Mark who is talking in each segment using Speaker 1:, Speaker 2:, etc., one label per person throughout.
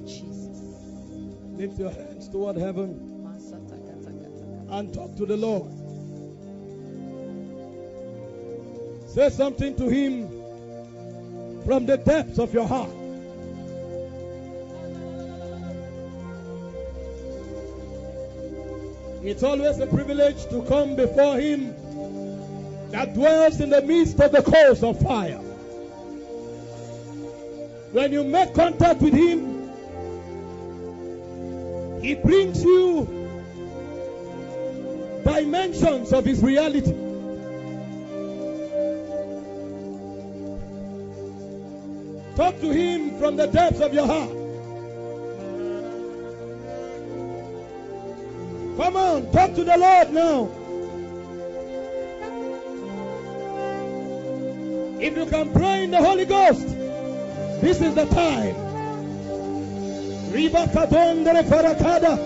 Speaker 1: Jesus.
Speaker 2: Lift your hands toward heaven and talk to the Lord. Say something to Him from the depths of your heart. It's always a privilege to come before Him that dwells in the midst of the coals of fire. When you make contact with Him, He brings you dimensions of His reality. Talk to Him from the depths of your heart. Come on, talk to the Lord now. If you can pray in the Holy Ghost, this is the time. Riba kadondere farakada.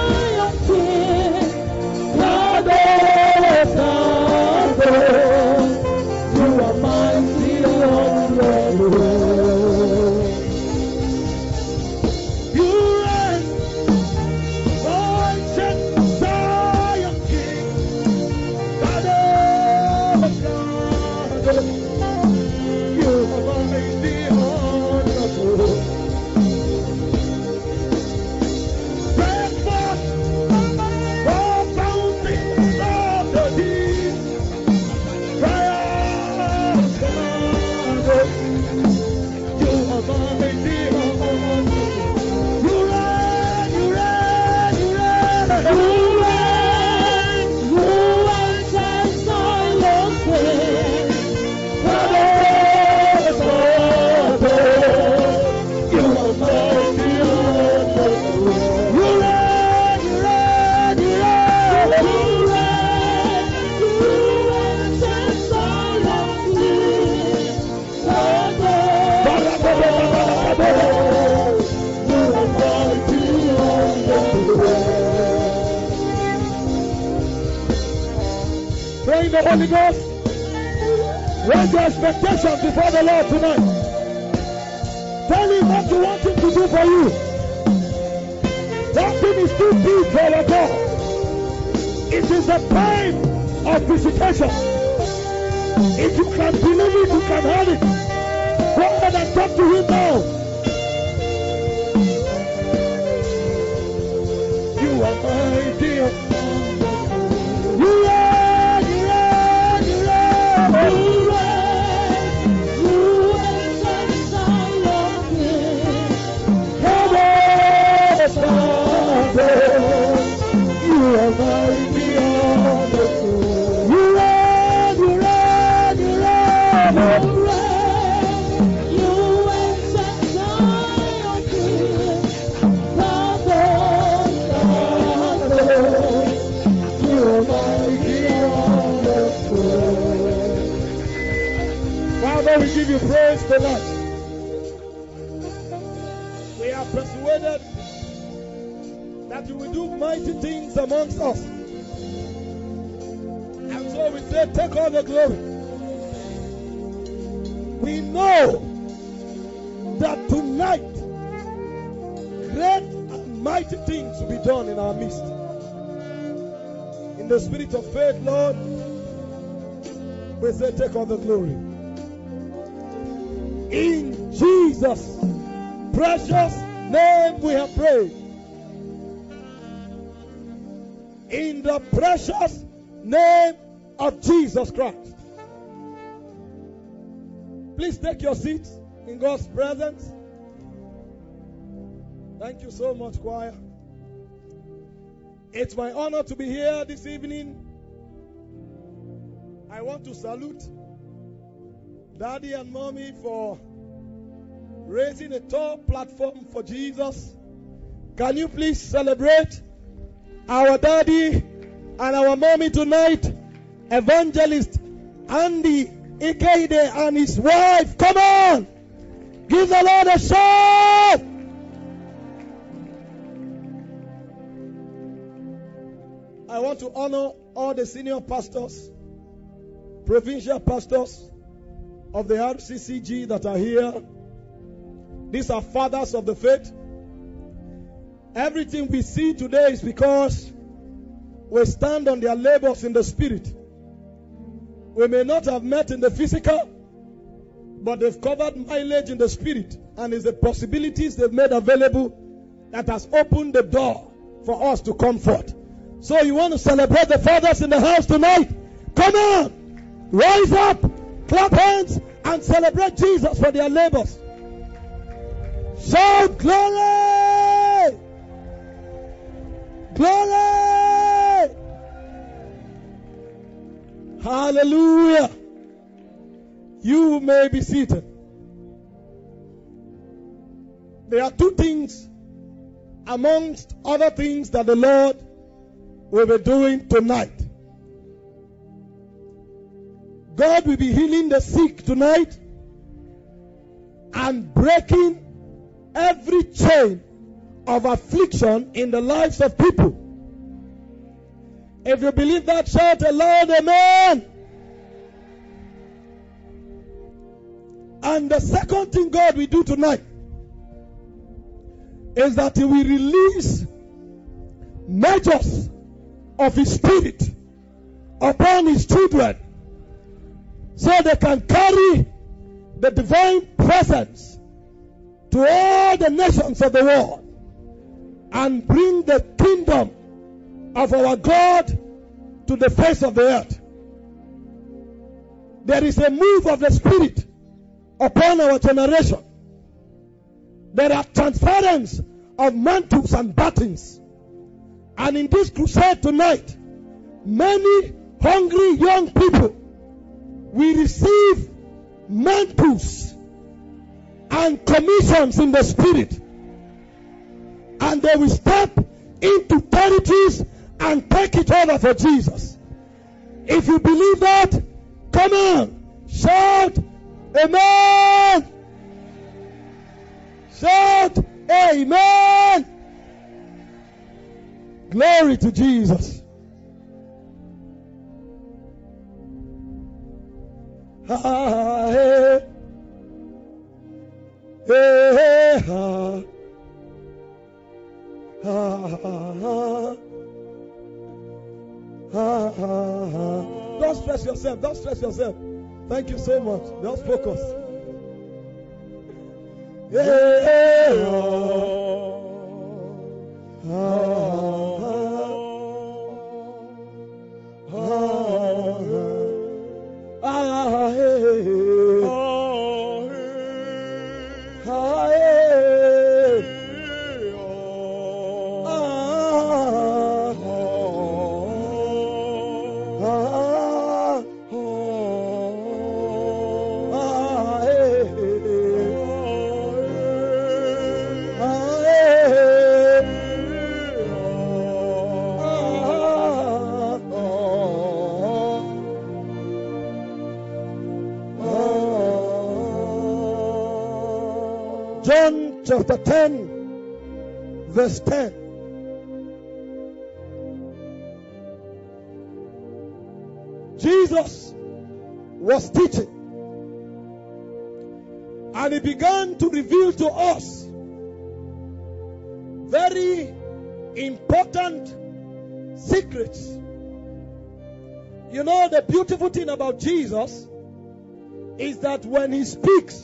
Speaker 3: Oh
Speaker 2: in the Holy Ghost? Raise your expectations before the Lord tonight. Tell him what you want him to do for you. Nothing is too big for our God. It is a time of visitation. If you can believe it, you can have it. Go ahead and talk to him now. You are my dear. You are, you are, you are, you are. You are my beyond the soul. You reign, you reign, you reign, you reign. You ancient Zion King, Father, you are my beyond the soul. Father, we give you praise tonight. We are persuaded that you will do mighty things amongst us. And so we say, take all the glory. We know that tonight, great and mighty things will be done in our midst. In the spirit of faith, Lord, we say, take all the glory. In Jesus' precious name we have prayed. In the precious name of Jesus Christ. Please take your seats in God's presence. Thank you so much, choir. It's my honor to be here this evening. I want to salute Daddy and Mommy for raising a tall platform for Jesus. Can you please celebrate our daddy and our mommy tonight, Evangelist Andy Ikeide and his wife? Come on! Give the Lord a shout! I want to honor all the senior pastors, provincial pastors of the RCCG that are here. These are fathers of the faith. Everything we see today is because we stand on their labors in the spirit. We may not have met in the physical, but they've covered mileage in the spirit, and it's the possibilities they've made available that has opened the door for us to come forth. So you want to celebrate the fathers in the house tonight? Come on! Rise up, clap hands, and celebrate Jesus for their labors. Shout glory! Glory! Hallelujah! You may be seated. There are two things amongst other things that the Lord will be doing tonight. God will be healing the sick tonight and breaking every chain of affliction in the lives of people. If you believe that, shout aloud, amen. And the second thing God will do tonight is that He will release measures of His Spirit upon His children so they can carry the divine presence to all the nations of the world and bring the kingdom of our God to the face of the earth. There is a move of the Spirit upon our generation. There are transference of mantles and battens. And in this crusade tonight, many hungry young people will receive mantles and commissions in the Spirit. And they will step into territories and take it over for Jesus. If you believe that, come on, shout amen. Shout amen. Glory to Jesus. ha, hey, hey, ha, ha, ha, ha. Don't stress yourself. Don't stress yourself. Thank you so much. Just focus. Hey, John chapter 10, verse 10. Jesus was teaching, and he began to reveal to us very important secrets. You know, the beautiful thing about Jesus is that when he speaks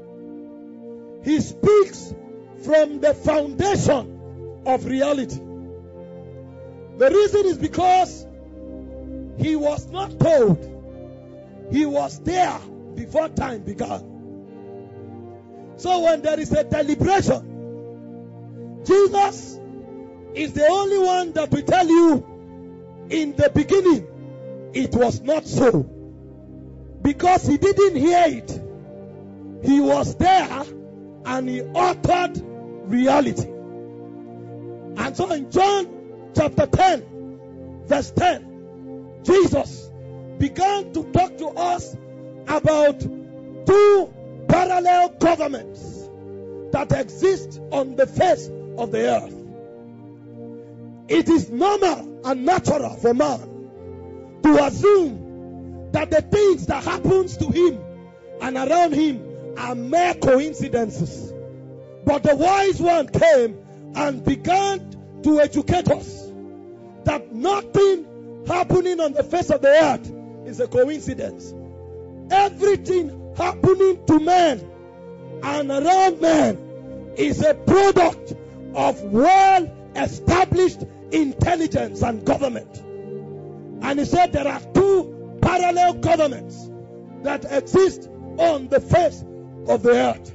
Speaker 2: from the foundation of reality. The reason is because he was not told. He was there before time began. So when there is a deliberation, Jesus is the only one that will tell you, in the beginning, it was not so. Because he didn't hear it. He was there and he uttered reality. And so in John chapter 10, verse 10, Jesus began to talk to us about two parallel governments that exist on the face of the earth. It is normal and natural for man to assume that the things that happens to him and around him are mere coincidences. But the wise one came and began to educate us that nothing happening on the face of the earth is a coincidence. Everything happening to man and around man is a product of well-established intelligence and government. And he said there are two parallel governments that exist on the face of the earth.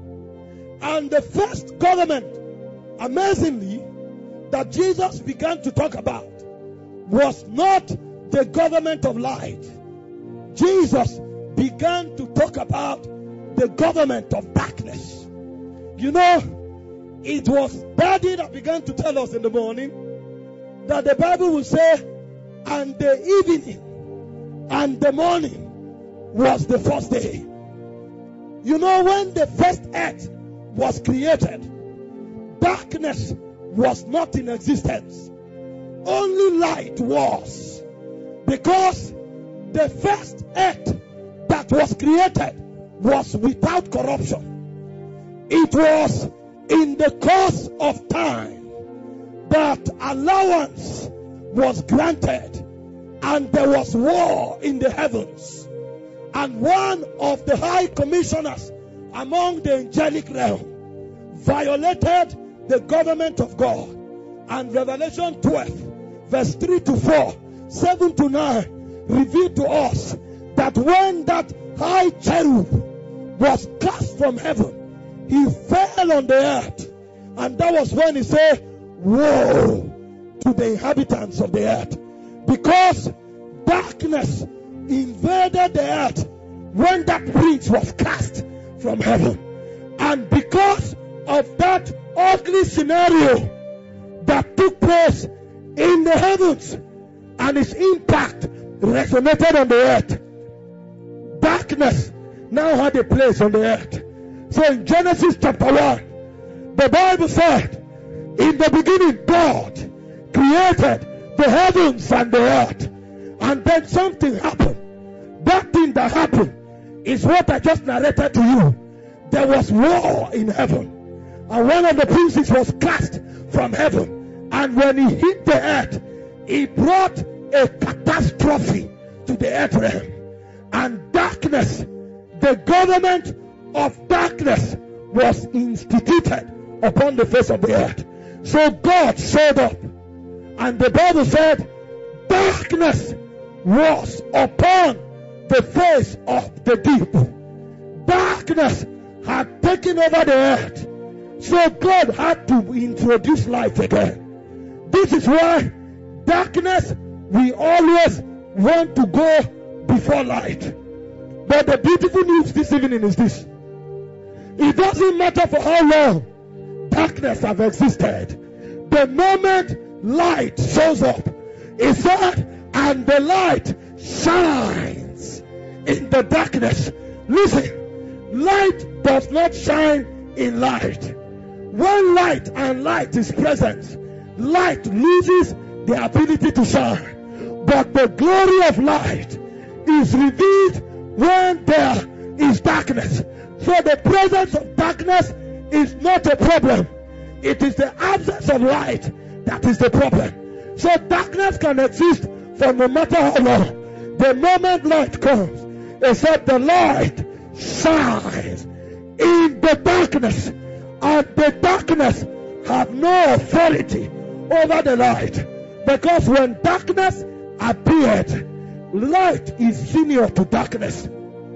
Speaker 2: And the first government, amazingly, that Jesus began to talk about was not the government of light. Jesus began to talk about the government of darkness. You know, it was Daddy that began to tell us in the morning that the Bible will say, and the evening and the morning was the first day. You know, when the first earth was created, darkness was not in existence. Only light was. Because the first earth that was created was without corruption. It was in the course of time that allowance was granted, and there was war in the heavens. And one of the high commissioners among the angelic realm violated the government of God. And Revelation 12, verse 3 to 4, 7 to 9, revealed to us that when that high cherub was cast from heaven, he fell on the earth. And that was when he said, woe to the inhabitants of the earth. Because darkness invaded the earth when that prince was cast from heaven. And because of that ugly scenario that took place in the heavens and its impact resonated on the earth, darkness now had a place on the earth. So in Genesis chapter 1, the Bible said, in the beginning God created the heavens and the earth. And then something happened. That thing that happened is what I just narrated to you. There was war in heaven. And one of the princes was cast from heaven. And when he hit the earth, he brought a catastrophe to the earth realm. And darkness, the government of darkness, was instituted upon the face of the earth. So God showed up. And the Bible said, darkness was upon the face of the deep. Darkness had taken over the earth. So God had to introduce light again. This is why darkness, we always want to go before light. But the beautiful news this evening is this. It doesn't matter for how long darkness have existed. The moment light shows up, it said, and the light shines in the darkness. Listen, light does not shine in light. When light and light is present, light loses the ability to shine. But the glory of light is revealed when there is darkness. So the presence of darkness is not a problem. It is the absence of light that is the problem. So darkness can exist for no matter how long. The moment light comes, except the light shines in the darkness, and the darkness have no authority over the light. Because when darkness appeared, light is senior to darkness.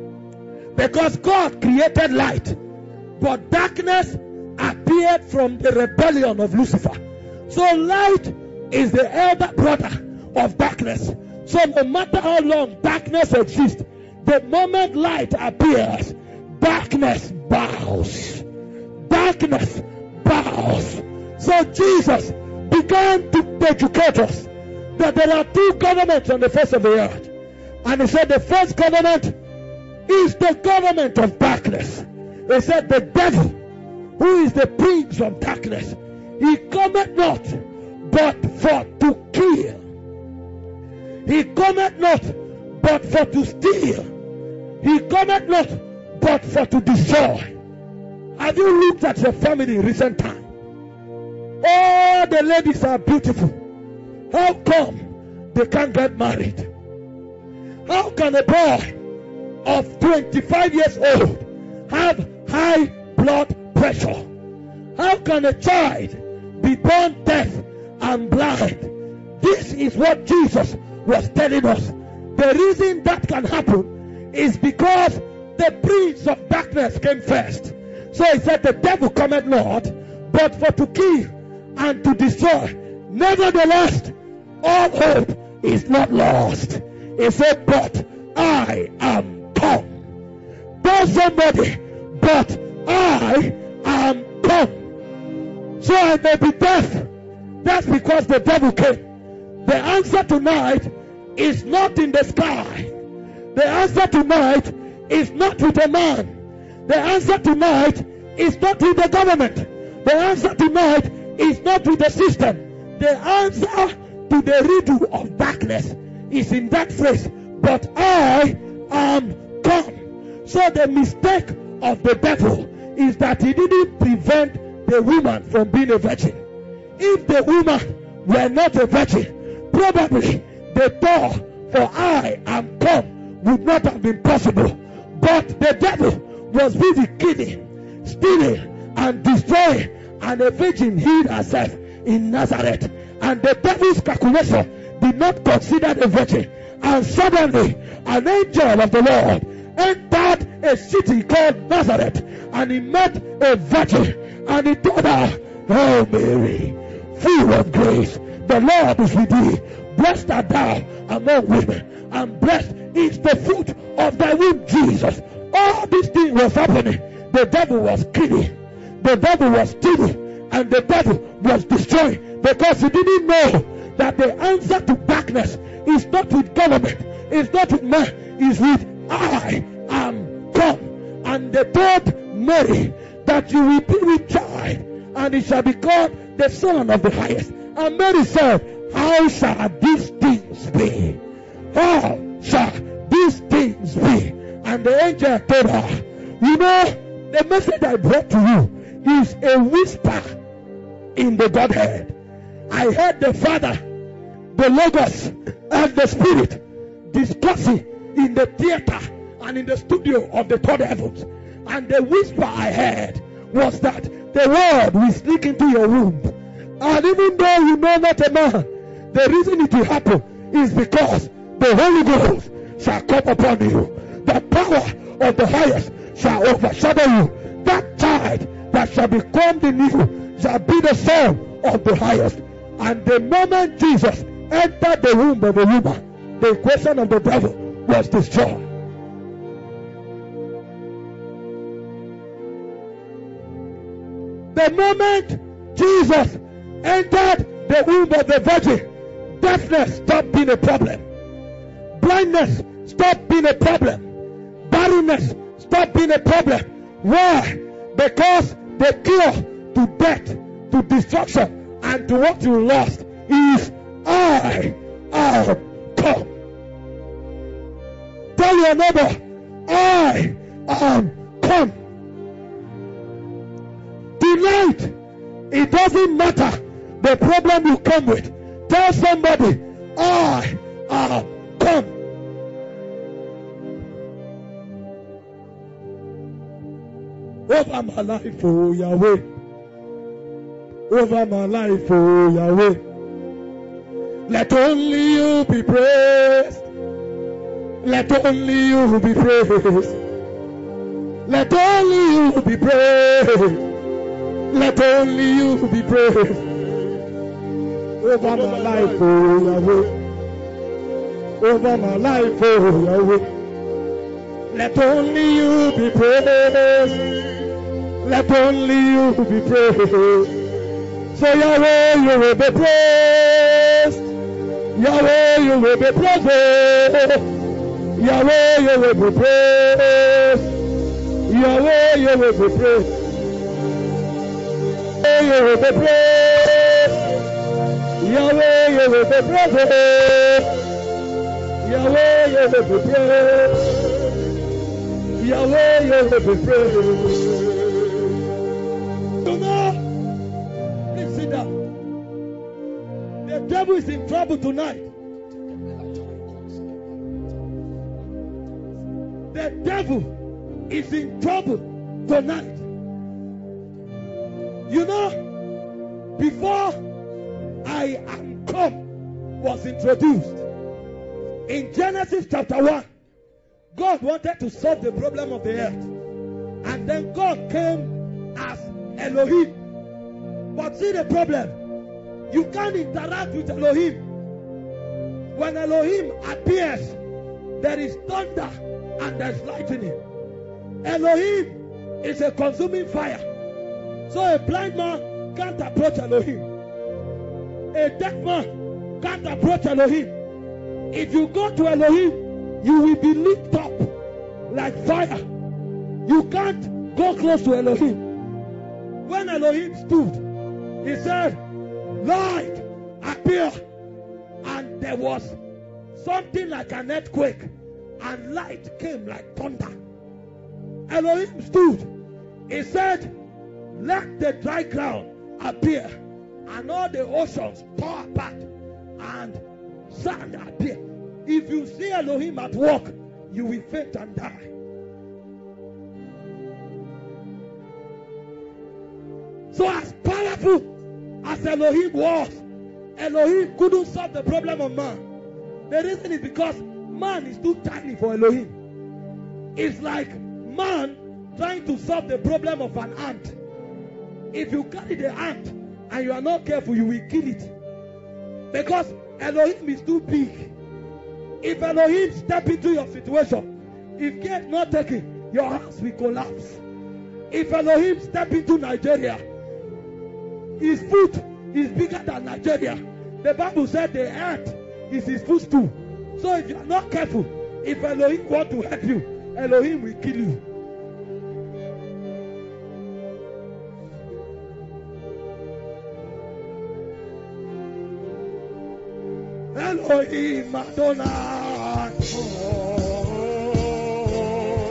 Speaker 2: Because God created light, but darkness appeared from the rebellion of Lucifer. So light is the elder brother of darkness. So no matter how long darkness exists, the moment light appears, darkness bows. Darkness bows. So Jesus began to educate us that there are two governments on the face of the earth. And he said the first government is the government of darkness. He said the devil, who is the prince of darkness, he cometh not but for to kill. He cometh not but for to steal. He cometh not but for to destroy. Have you looked at your family in recent time? All the ladies are beautiful. How come they can't get married? How can a boy of 25 years old have high blood pressure? How can a child be born deaf and blind? This is what Jesus was telling us. The reason that can happen is because the prince of darkness came first. So he said the devil cometh not but for to kill and to destroy. Nevertheless, all hope is not lost. He said, but I am come. Tell somebody, but I am come. So I may be deaf. That's because the devil came. The answer tonight is not in the sky. The answer tonight is not with a man. The answer tonight is not with the government. The answer tonight is not with the system. The answer to the riddle of darkness is in that phrase, but I am come. So the mistake of the devil is that he didn't prevent the woman from being a virgin. If the woman were not a virgin, probably the door for I am come would not have been possible. But the devil was busy killing, stealing, and destroying, and a virgin hid herself in Nazareth. And the devil's calculation did not consider the virgin. And suddenly, an angel of the Lord entered a city called Nazareth, and he met a virgin, and he told her, "Oh Mary, full of grace, the Lord is with thee. Blessed art thou among women, and blessed is the fruit of thy womb, Jesus." All this thing was happening. The devil was killing, the devil was stealing, and the devil was destroying, because he didn't know that the answer to darkness is not with government, it's not with man, it's with I am come. And they told Mary that you will be with child, and it shall be called the Son of the Highest. And Mary said, how shall these things be? How shall these things be? And the angel told her, you know, the message I brought to you is a whisper in the Godhead. I heard the Father, the Logos, and the Spirit discussing in the theater and in the studio of the third heavens. And the whisper I heard was that the word will sneak into your womb. And even though you know not a man, the reason it will happen is because the Holy Ghost shall come upon you. The power of the highest shall overshadow you. That child that shall be formed in you shall be the son of the highest. And the moment Jesus entered the womb of the woman, the equation of the devil was destroyed. The moment Jesus entered the womb of the virgin, deafness stopped being a problem. Blindness stopped being a problem. Barrenness stopped being a problem. Why? Because the cure to death, to destruction, and to what you lost is I am come. Tell your neighbor, I am come. Tonight, it doesn't matter the problem you come with. Tell somebody, I am come. Over my life, oh Yahweh. Over my life, oh Yahweh. Let only you be praised. Let only you be praised. Let only you be praised. Let only you be praised. Over my life, oh Yahweh. Over my life, oh Yahweh. Let only you be praised. Let only you be praised. So Yahweh, you will be praised. Yahweh, you will be praised. Yahweh, you will be praised. Yahweh, you will be praised. You will be praised. Yahweh, you will be praised. Yahweh, you will be praised. Yahweh, you will be praised. You know, please sit down. The devil is in trouble tonight. The devil is in trouble tonight. You know, before I am come was introduced, in Genesis chapter 1, God wanted to solve the problem of the earth. And then God came as Elohim. But see the problem, you can't interact with Elohim. When Elohim appears, there is thunder and there's lightning. Elohim is a consuming fire. So a blind man can't approach Elohim. A deaf man can't approach Elohim. If you go to Elohim, you will be lit up like fire. You can't go close to Elohim. When Elohim stood, he said, light appear. And there was something like an earthquake. And light came like thunder. Elohim stood. He said, let the dry ground appear. And all the oceans pour apart. And sand appear. If you see Elohim at work, you will faint and die. So as powerful as Elohim was, Elohim couldn't solve the problem of man. The reason is because man is too tiny for Elohim. It's like man trying to solve the problem of an ant. If you carry the ant and you are not careful, you will kill it. Because Elohim is too big. If Elohim step into your situation, if care is not taken, your house will collapse. If Elohim step into Nigeria, his foot is bigger than Nigeria. The Bible said the earth is his footstool. So if you are not careful, if Elohim want to help you, Elohim will kill you. Elohim Adonai.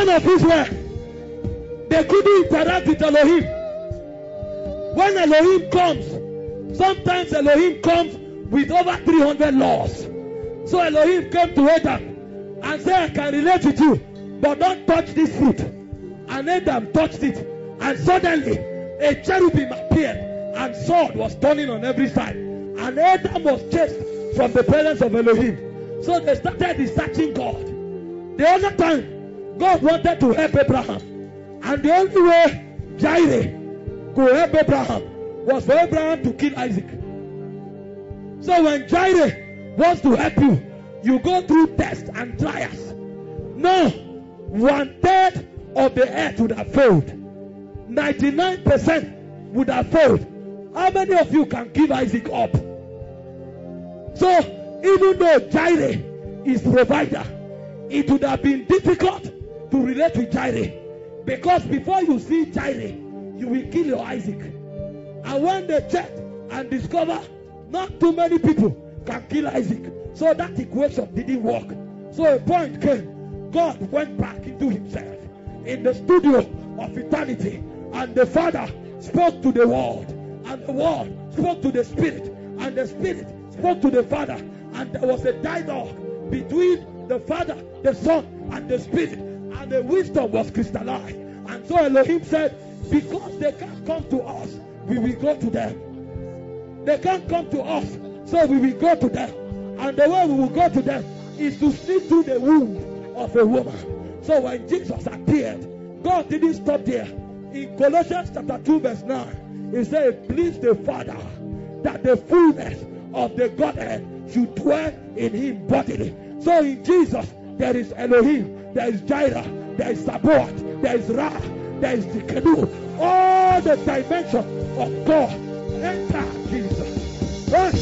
Speaker 2: of Israel, they couldn't interact with Elohim. When Elohim comes, sometimes Elohim comes with over 300 laws. So Elohim came to Adam and said, I can relate with you, but don't touch this fruit. And Adam touched it, and suddenly a cherubim appeared, and sword was turning on every side. And Adam was chased from the presence of Elohim. So they started researching God. The other time, God wanted to help Abraham. And the only way Jireh could help Abraham was for Abraham to kill Isaac. So when Jireh wants to help you, you go through tests and trials. No, 1/3 of the earth would have failed. 99% would have failed. How many of you can give Isaac up? So even though Jireh is provider, it would have been difficult to relate with Jireh, because before you see Jireh, you will kill your Isaac. And when they check and discover not too many people can kill Isaac, so that equation didn't work. So a point came. God went back into himself in the studio of eternity, and the Father spoke to the Word, and the Word spoke to the Spirit, and the Spirit spoke to the Father, and there was a dialogue between the Father, the Son, and the Spirit, and the wisdom was crystallized. And so Elohim said, because they can't come to us, we will go to them. They can't come to us, so we will go to them. And the way we will go to them is to slip through the womb of a woman. So when Jesus appeared, God didn't stop there. In Colossians chapter 2 verse 9, he said, it pleased the Father that the fullness of the Godhead should dwell in him bodily. So in Jesus, there is Elohim, there is Jireh, there is Sabaoth, there is Ra, there is the Canoe. All the dimensions of God enter Jesus. Right?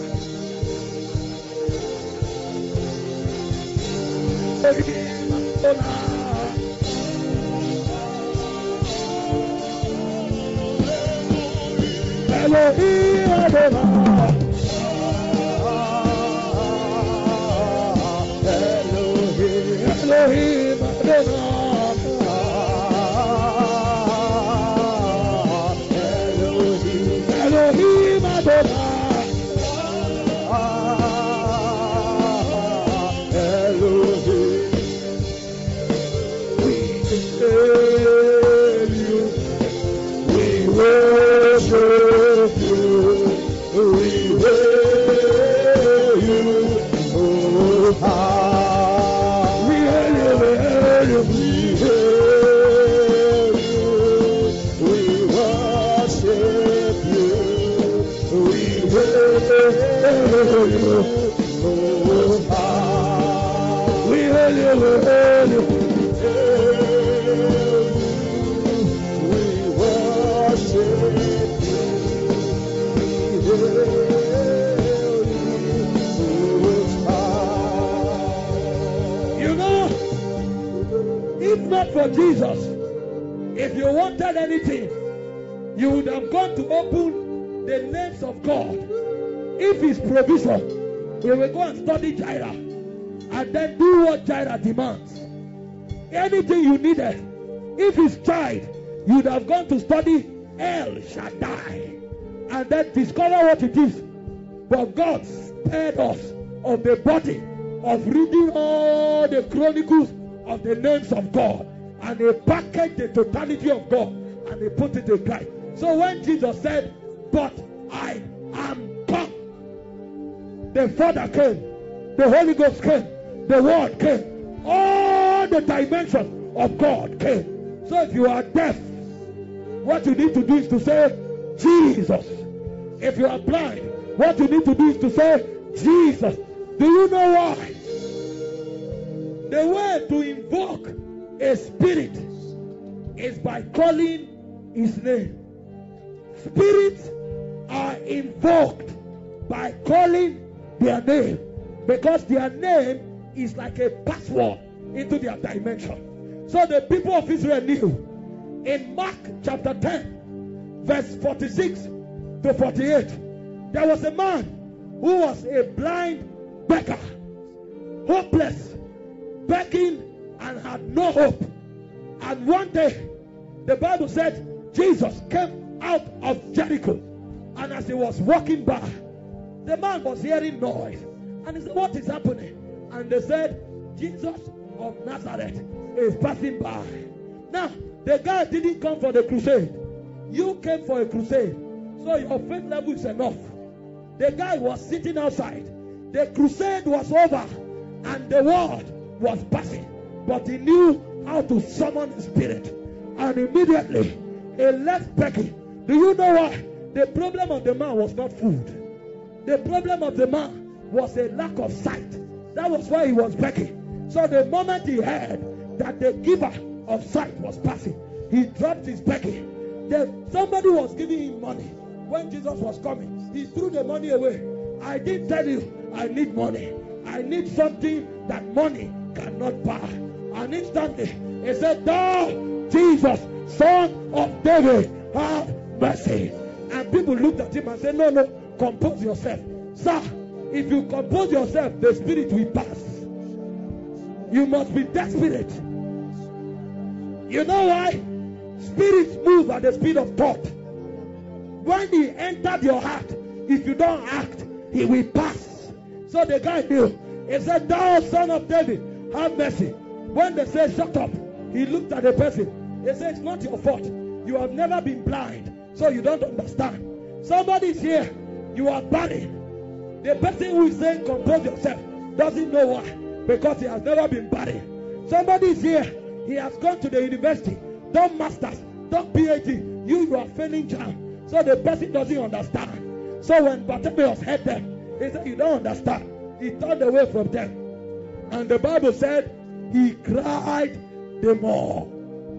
Speaker 2: Elohim Adonai, Elohim Adonai, Elohim Adonai. For Jesus, if you wanted anything, you would have gone to open the names of God. If it's provision, you will go and study Jireh and then do what Jireh demands. Anything you needed, if it's child, you would have gone to study El Shaddai and then discover what it is. But God spared us of the body of reading all the chronicles of the names of God. And they packaged the totality of God and they put it in Christ. So when Jesus said, but I am come, the Father came, the Holy Ghost came, the Word came, all the dimensions of God came. So if you are deaf, what you need to do is to say, Jesus. If you are blind, what you need to do is to say, Jesus. Do you know why? The way to invoke a spirit is by calling his name. Spirits are invoked by calling their name, because their name is like a password into their dimension. So the people of Israel knew. In Mark chapter 10 verse 46 to 48, there was a man who was a blind beggar, hopeless, begging, and had no hope. And one day, the Bible said, Jesus came out of Jericho. And as he was walking by, the man was hearing noise. And he said, what is happening? And they said, Jesus of Nazareth is passing by. Now, the guy didn't come for the crusade. You came for a crusade. So your faith level is enough. The guy was sitting outside. The crusade was over. And the word was passing. But he knew how to summon the spirit. And immediately, he left begging. Do you know why? The problem of the man was not food. The problem of the man was a lack of sight. That was why he was begging. So the moment he heard that the giver of sight was passing, he dropped his begging. Then somebody was giving him money. When Jesus was coming, he threw the money away. I didn't tell you I need money. I need something that money cannot buy. And instantly, he said, thou, Jesus, Son of David, have mercy. And people looked at him and said, no, no, compose yourself. Sir, if you compose yourself, the spirit will pass. You must be desperate. You know why? Spirits move at the speed of thought. When he entered your heart, if you don't act, he will pass. So the guy knew. He said, thou Son of David, have mercy. When they said, shut up, he looked at the person. He said, it's not your fault. You have never been blind, so you don't understand. Somebody's here. You are barren. The person who is saying, compose yourself, doesn't know why. Because he has never been barren. Somebody is here. He has gone to the university, done masters, done PhD. You are failing jam. So the person doesn't understand. So when Bartimaeus heard them, he said, you don't understand. He turned away from them. And the Bible said, he cried the more.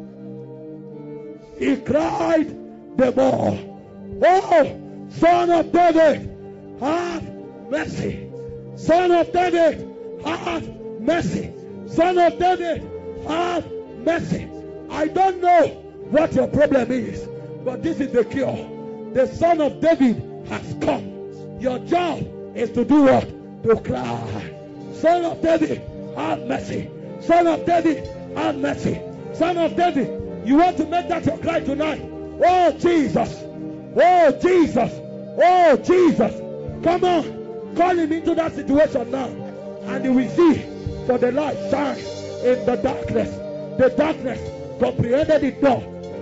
Speaker 2: He cried the more. Oh, Son of David, have mercy. Son of David, have mercy. Son of David, have mercy. I don't know what your problem is, but this is the cure. The Son of David has come. Your job is to do what? To cry. Son of David, have mercy. Son of David, have mercy. Son of David, you want to make that your cry tonight? Oh Jesus, oh Jesus, oh Jesus. Come on, call him into that situation now, and you will see. For the light shines in the darkness. The darkness comprehended it not.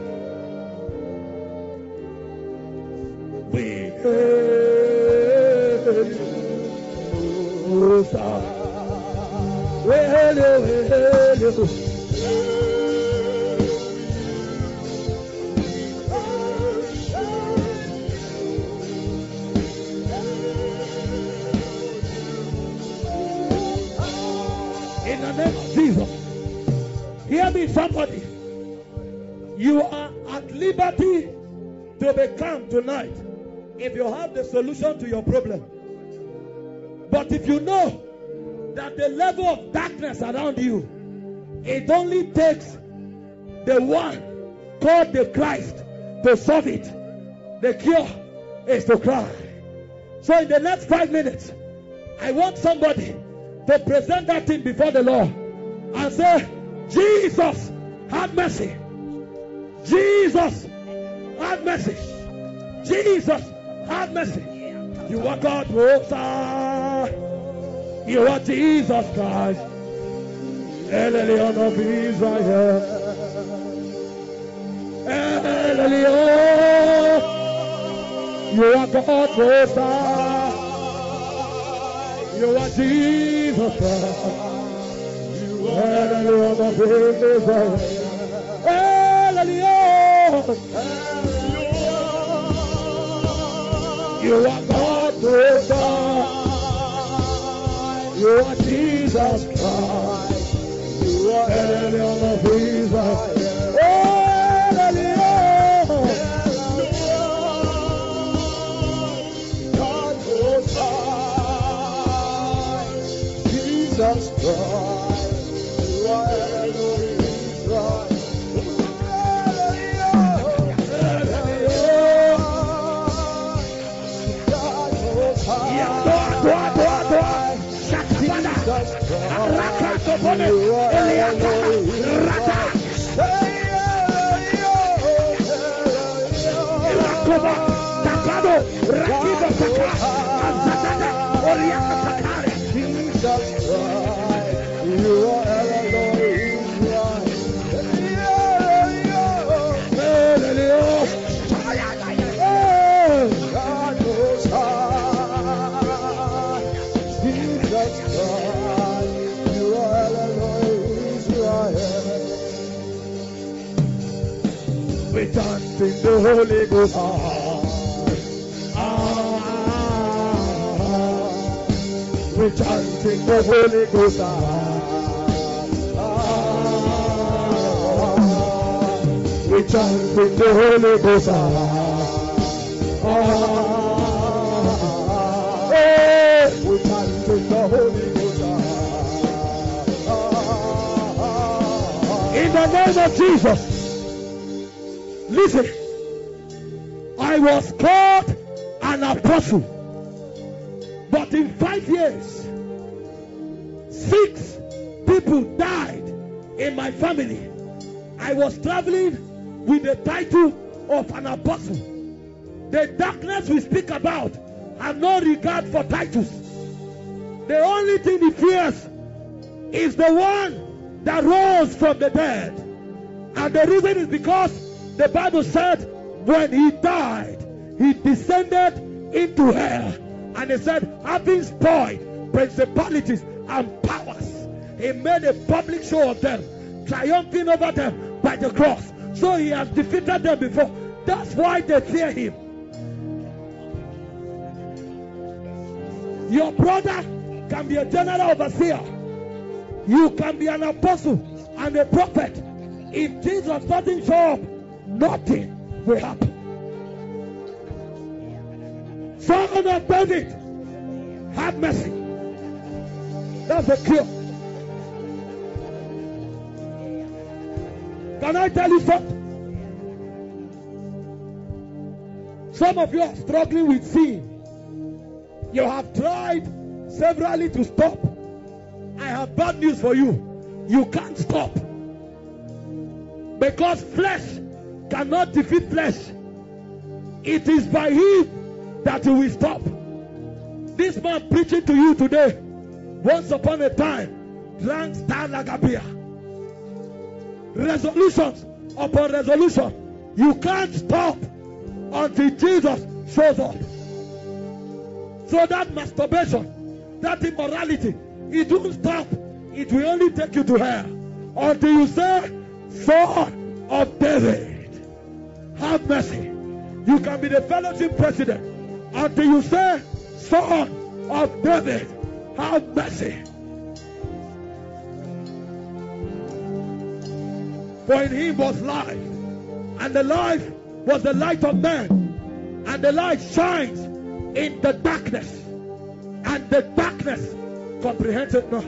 Speaker 2: We in the name of Jesus. Hear me, somebody. You are at liberty to be calm tonight if you have the solution to your problem. But if you know that the level of darkness around you, it only takes the one called the Christ to solve it. The cure is to cry. So in the next 5 minutes, I want somebody to present that thing before the Lord and say, Jesus, have mercy. Jesus, have mercy. Jesus, have mercy. You are God, Rosa. You are Jesus Christ, El Elyon of Israel. El Elyon. You are God, Rosa. You are Jesus Christ. You are the Lord of Israel. El Elyon. You are God, God. You are Jesus Christ. You are El Elyon of Israel. El Elyon. God, Jesus Christ, you are Elohim Israel. chanting the Holy Ghost. We're chanting the Holy Ghost. We're chanting the Holy Ghost. We're chanting the Holy Ghost. In the name of Jesus. Listen, I was called an apostle, but in 5 years, 6 people died in my family. I was traveling with the title of an apostle. The darkness we speak about have no regard for titles. The only thing he fears is the one that rose from the dead. And the reason is because the Bible said when he died, he descended into hell. And he said, having spoiled principalities and powers, he made a public show of them, triumphing over them by the cross. So he has defeated them before. That's why they fear him. Your brother can be a general overseer. You can be an apostle and a prophet. If Jesus doesn't show up, nothing will happen. Son of David, have mercy. That's the cure. Can I tell you something? Some of you are struggling with sin. You have tried severally to stop. I have bad news for you. You can't stop. Because flesh cannot defeat flesh. It is by him that you will stop. This man preaching to you today, once upon a time, drank Star Lager beer. Resolutions upon resolution. You can't stop until Jesus shows up. So that masturbation, that immorality, it won't stop. It will only take you to hell until you say, Son of David, have mercy. You can be the fellowship president until you say, Son of David, have mercy. For in him was life, and the life was the light of men, and the light shines in the darkness, and the darkness comprehends it not.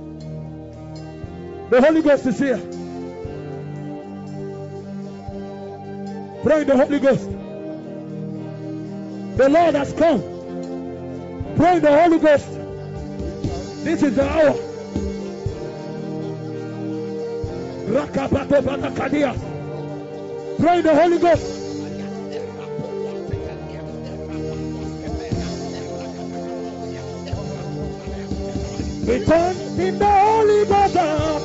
Speaker 2: The Holy Ghost is here. Pray in the Holy Ghost. The Lord has come. Pray in the Holy Ghost. This is the hour. Pray in the Holy Ghost. Return in the Holy Ghost.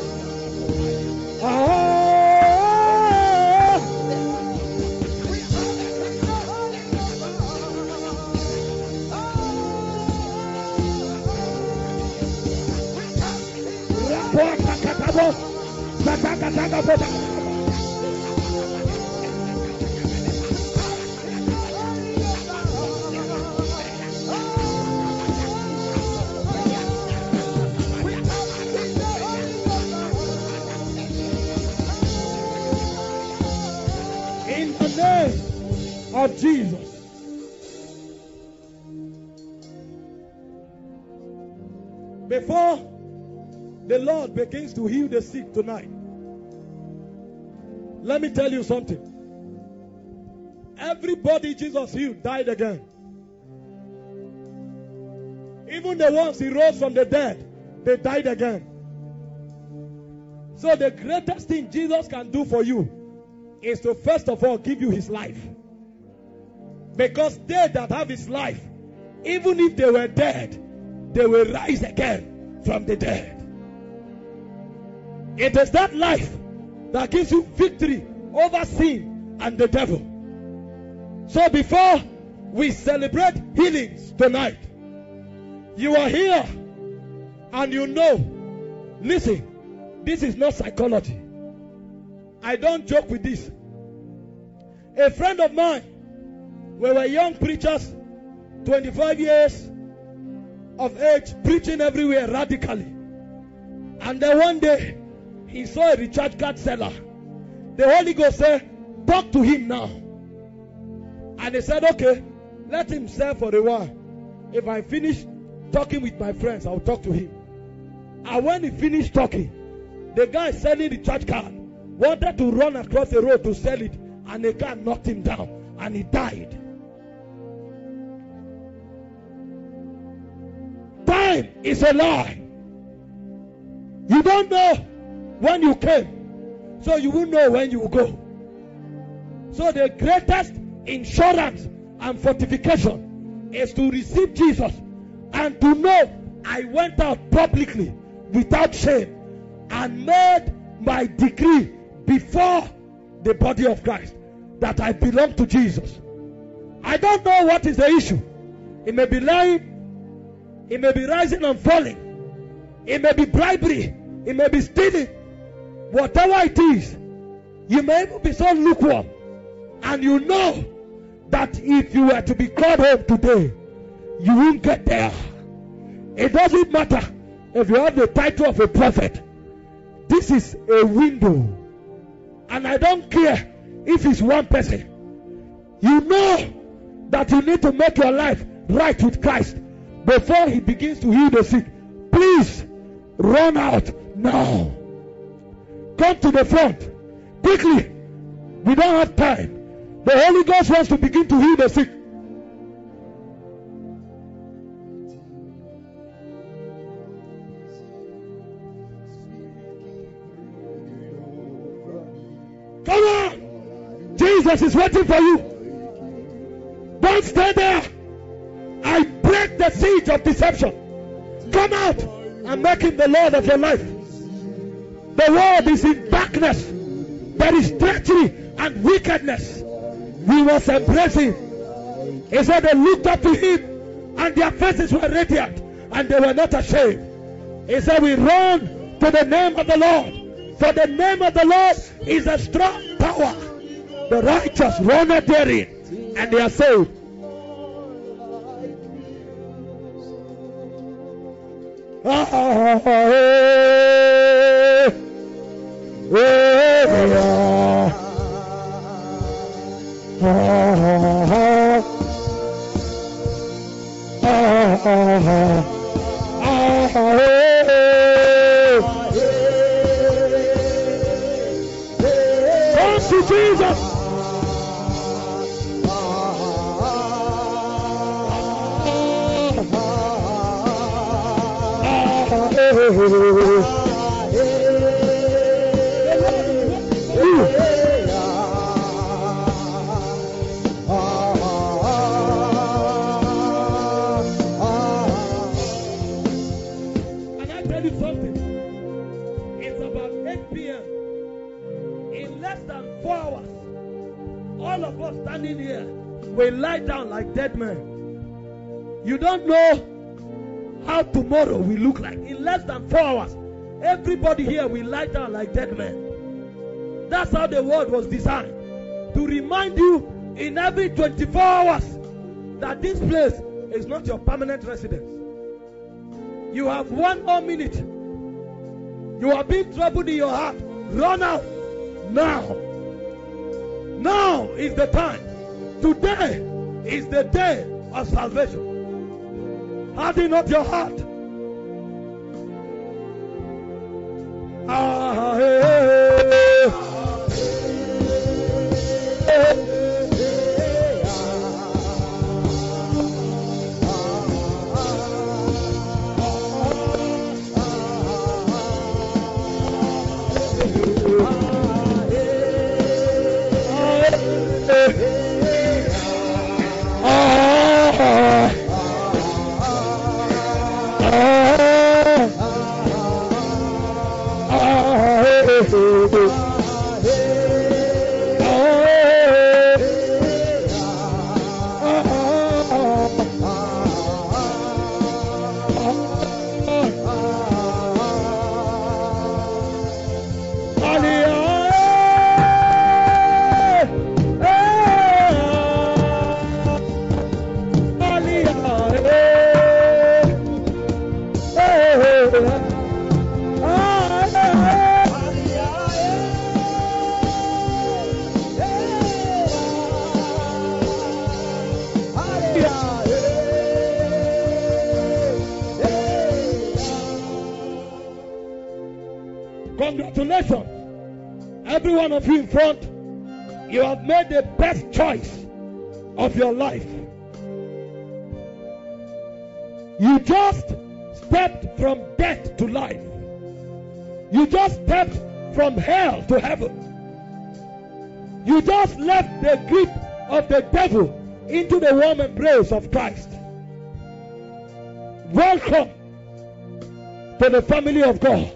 Speaker 2: In the name of Jesus. Before the Lord begins to heal the sick tonight, let me tell you something. Everybody Jesus healed died again. Even the ones he rose from the dead, they died again. So the greatest thing Jesus can do for you is to first of all give you his life. Because they that have his life, even if they were dead, they will rise again from the dead. It is that life that gives you victory over sin and the devil. So before we celebrate healings tonight, you are here and you know, listen, this is not psychology. I don't joke with this. A friend of mine, we were young preachers, 25 years of age, preaching everywhere radically. And then one day, he saw a recharge card seller. The Holy Ghost said, talk to him now. And he said, okay, let him sell for a while. If I finish talking with my friends, I'll talk to him. And when he finished talking, the guy selling the recharge card wanted to run across the road to sell it, and the car knocked him down, and he died. Time is a lie. You don't know when you came, so you won't know when you will go. So the greatest insurance and fortification is to receive Jesus and to know I went out publicly without shame and made my decree before the body of Christ that I belong to Jesus. I don't know what is the issue. It may be lying, it may be rising and falling, it may be bribery, it may be stealing. Whatever it is, you may even be so lukewarm, and you know that if you were to be called home today, you won't get there. It doesn't matter if you have the title of a prophet. This is a window, and I don't care if it's one person. You know that you need to make your life right with Christ before he begins to heal the sick. Please run out now. Come to the front quickly. We don't have time. The Holy Ghost wants to begin to heal the sick. Come on. Jesus is waiting for you. Don't stay there. I break the siege of deception. Come out and make him the Lord of your life. The world is in darkness. There is treachery and wickedness. We must embrace him. He said they looked up to him and their faces were radiant and they were not ashamed. He said we run to the name of the Lord, for the name of the Lord is a strong tower. The righteous run therein and they are saved. Come to Jesus. We lie down like dead men. You don't know how tomorrow will look like. In less than 4 hours, everybody here will lie down like dead men. That's how the world was designed, to remind you in every 24 hours that this place is not your permanent residence. You have 1 more minute. You are being troubled in your heart. Run out now. Now is the time. Today is the day of salvation. Harden not your heart. Congratulations. Every one of you in front, you have made the best choice of your life. You just stepped from death to life. You just stepped from hell to heaven. You just left the grip of the devil into the warm embrace of Christ. Welcome to the family of God.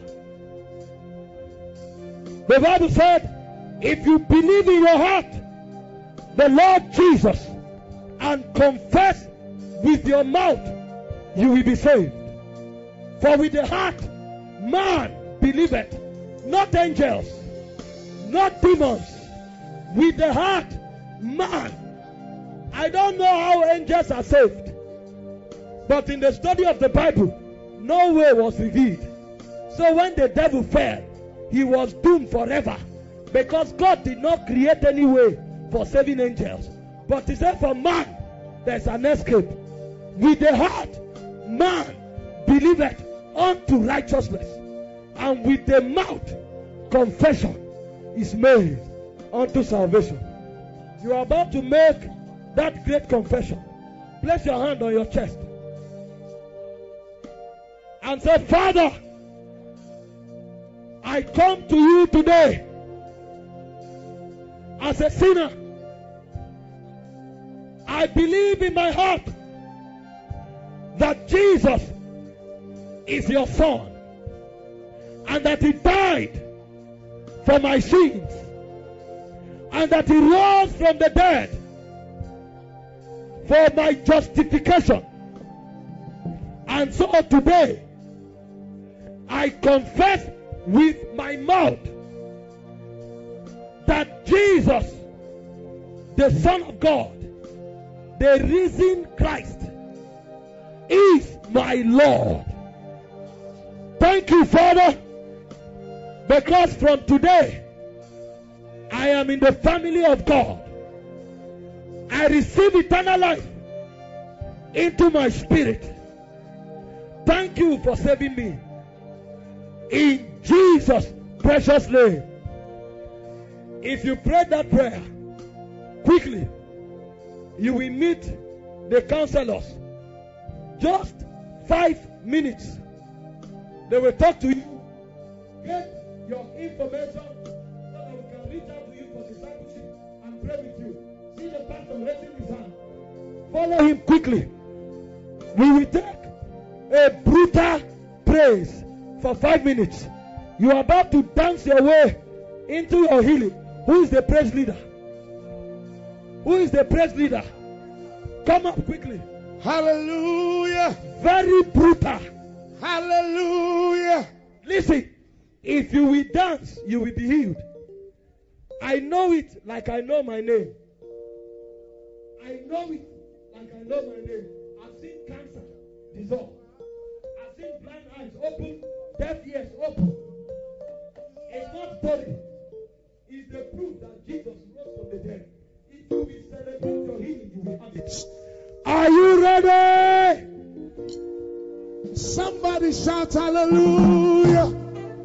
Speaker 2: The Bible said, if you believe in your heart the Lord Jesus and confess with your mouth, you will be saved. For with the heart man believeth, not angels, not demons. With the heart man. I don't know how angels are saved, but in the study of the Bible, no way was revealed. So when the devil fell, he was doomed forever, because God did not create any way for saving angels. But he said for man, there's an escape. With the heart, man believeth unto righteousness, and with the mouth, confession is made unto salvation. You are about to make that great confession. Place your hand on your chest and say, Father, I come to you today as a sinner. I believe in my heart that Jesus is your son and that he died for my sins and that he rose from the dead for my justification. And so today I confess with my mouth that Jesus, the Son of God, the risen Christ, is my Lord. Thank you, Father, because from today I am in the family of God. I receive eternal life into my spirit. Thank you for saving me. In Jesus' precious name. If you prayed that prayer, quickly, you will meet the counselors. Just 5 minutes. They will talk to you. Get your information so that we can reach out to you for discipleship and pray with you. See the pastor raising his hand. Follow him quickly. We will take a brutal praise for 5 minutes. You are about to dance your way into your healing. Who is the praise leader? Who is the praise leader? Come up quickly.
Speaker 1: Hallelujah.
Speaker 2: Very brutal.
Speaker 1: Hallelujah.
Speaker 2: Listen, if you will dance, you will be healed. I know it like I know my name. I know it like I know my name. I've seen cancer dissolve. I've seen blind eyes open, deaf ears open. It's not story. It's the proof that Jesus rose from the dead. If you will celebrate your healing, you will have it. Are you ready?
Speaker 1: Somebody shout hallelujah.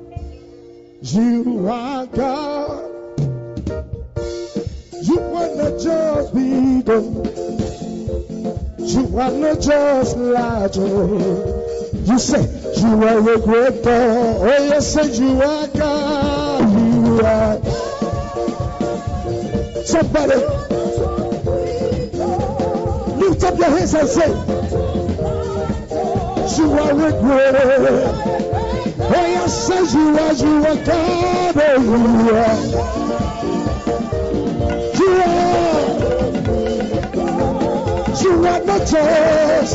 Speaker 1: You are God. You are not just big. You are not just large. You say you are a great God. Oh, yes, say you are God. You are. Somebody lift up your hands and say, you are a great. Oh, yes, say you are God. Oh, you are. You are not just.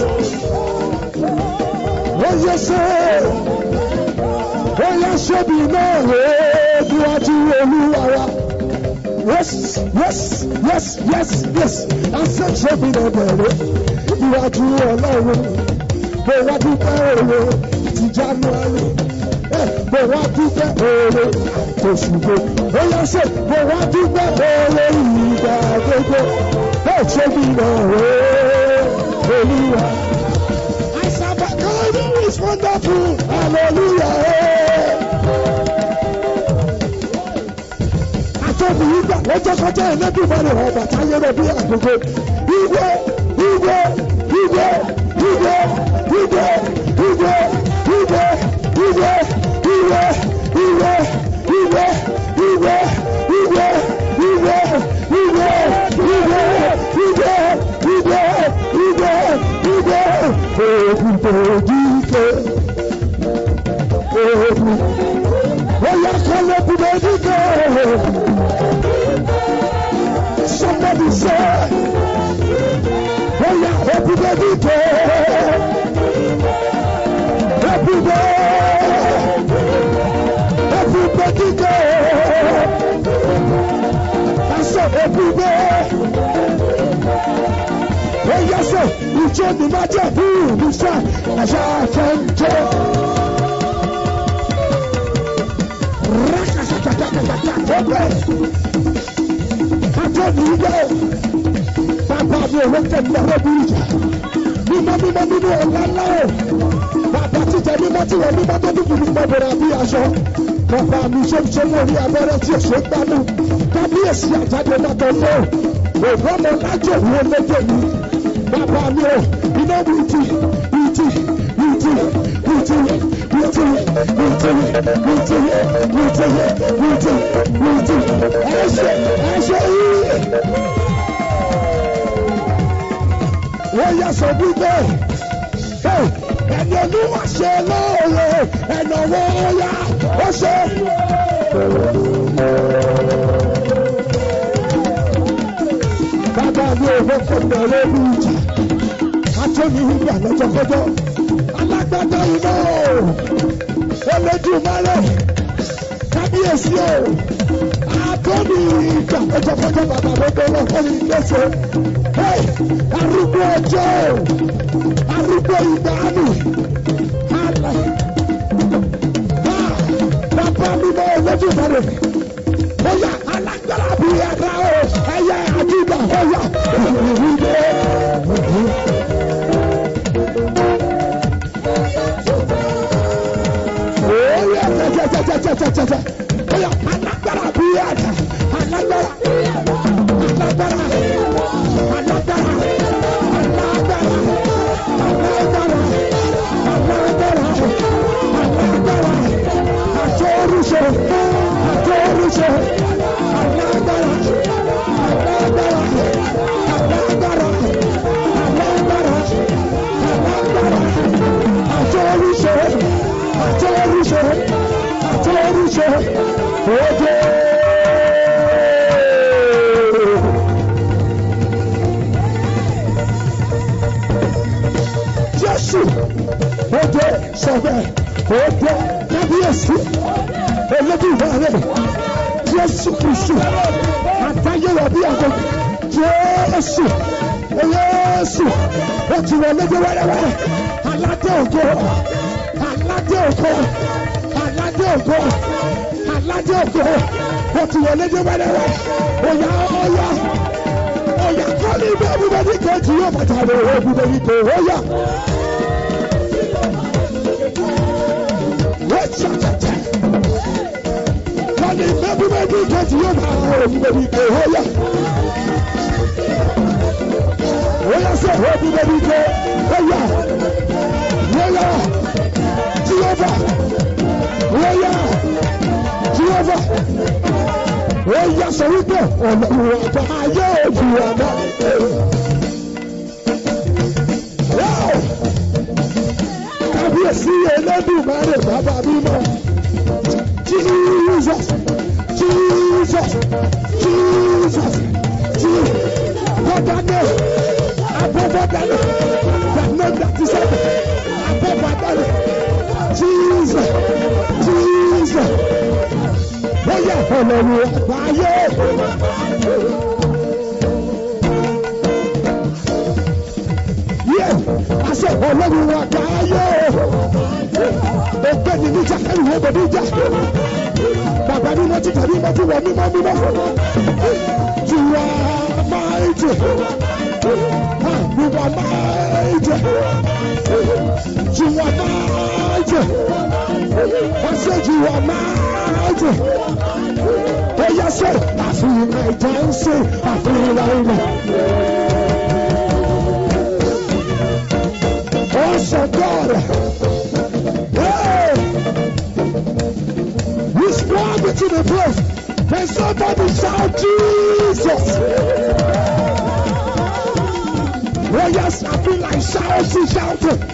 Speaker 1: Oh, yes, sir. Oh, yes, you be no. You are to. Yes, yes, yes, yes, yes. I said you be no. You are to alone. But what you do, to January. But what you do, to Sugo. Oh, yes, sir. But what you do, oh, show me the way. Hallelujah. I said, but God is wonderful. Hallelujah.
Speaker 2: Ọjọ́ kọjá Ẹlẹ́dùmarè ọba táyé rẹ̀ bí àgbègbè. Ìwé ìwé ìwé ìwé ìwé ìwé ìwé ìwé ìwé ìwé ìwé ìwé ìwé ìwé ìwé ìwé ìwé ìwé ìwé òògùn tòjúké òògùn oyè kọlẹ̀ bùdójúké. Somebody say, oyè bùdójúké bùdójúké. Ẹsẹ̀ òbúgbé. Oyè sọ ìjọ ni máa jẹ́ búrú ní sẹ́ ẹ̀ṣẹ̀ àfẹ́ǹjẹ́. Àjọ ní ilé bàbá mi ò lókè ní ọ̀rọ̀ bí ìjà. Mímọ́ mímọ́ nínú ọ̀la ńlá o. Bàbá títẹ̀ mímọ́ tí wọ́n mímọ́ tó dúdú ní gbọ́dọ̀ bí aṣọ. Bàbá mi ṣe ń ṣe lórí abẹ́rẹ́ tí èso gbánú. Kábíyèsí àjáde látọ̀ mọ́. Òwúrọ̀ lájọ̀ wo lójó mi. Bàbá mi ò iná wìtì wìtì wìtì wìtì wìtì wìtì wìtì wìtì wìtì wìtì ẹsẹ̀ yìí. Wọ́n yà sọ wípé ẹni olúwa ṣe lóore ẹ̀nà wọ́n yá ó ṣe. Bàbá mi ò fẹ́ bẹ̀rẹ̀ bí ìjà. Atọ́ni ìgbà lọ́jọ́ kọjọ́. Alágbádá iná o. Olódùmarè. Kábíyèsí o. Atọ́ni ìgbà lọ́jọ́ kọjọ́ bàbá mi bẹ̀rẹ̀ lọ́kọ́ni ìgbésẹ̀. Arúgbó ọjọ́ o. Arúgbó ìgbàanì. Bàbá mi bẹ̀ Olódùmarè. Oya alágbára bí ẹ̀ka o. Ẹyẹ àdúgbò oya. Oya tẹ̀tẹ̀tẹ̀tẹ̀tẹ̀. Oya alágbára bí ẹ̀ka. Alágbára. Alágbára. Alágbára. Alágbára. Alágbára. Alágbára. Àjọrúṣe. Àjọrúṣe. Alágbára. Alágbára. Alágbára. Alágbára. Alágbára. Àjọrúṣe. Àjọrúṣe. Àjọrúṣe. Òde. Jésù. Òde sọ̀bẹ̀. Òde kábíyèsí. Olódùmarè. Jésù Kristu. Àtàyè wà bí àgọ́. Jésù. Jésù. Ó ti wọ lédè wẹ́rẹ́wẹ́rẹ́. Aládé ògo. Aládé ògo. Aládé ògo. Aládé ògo. Ó ti wọ lédè wẹ́rẹ́wẹ́rẹ́. Oya oya. Oya kọ́lí bí everybody go to your bàtà rẹ̀ everybody go. Oya. Wait ṣàtẹ̀tẹ̀. Kọ́lí bí everybody go to your bàtà rẹ̀ everybody go. Oya. Oya sẹ́ everybody go. Oya. Oya. Jehovah. Oya. Jehovah. Oya sọ wípé ọ̀nà ìwà ayé òjò ọ̀nà. Kábíyèsí Ẹlẹ́dùmarè bàbá mímọ́. Jesus. Jesus. Jesus. Jesus. Bọ́dánù. Abọ́bọ́dánù. Bàánù dàtí sẹ́yìn. Abọ́bọ́dánù. Jesus. Jesus. Bóyá ọlọ́run àgbáyé. Yé àṣẹ ọlọ́run àgbáyé. Ògbẹ́ni níjà kẹ́rù wo bẹ̀bí jà. Bàbá mímọ́ ti tẹ̀lé mímọ́ ti wọ̀ mímọ́ mímọ́. You are mighty. You are mighty. You are mighty. I said you are mighty. Oh yes,
Speaker 1: say, I feel like dancing. I feel like awesome God. Hey! Respond to the place. Can somebody shout Jesus? Oh yes, I feel like shouting.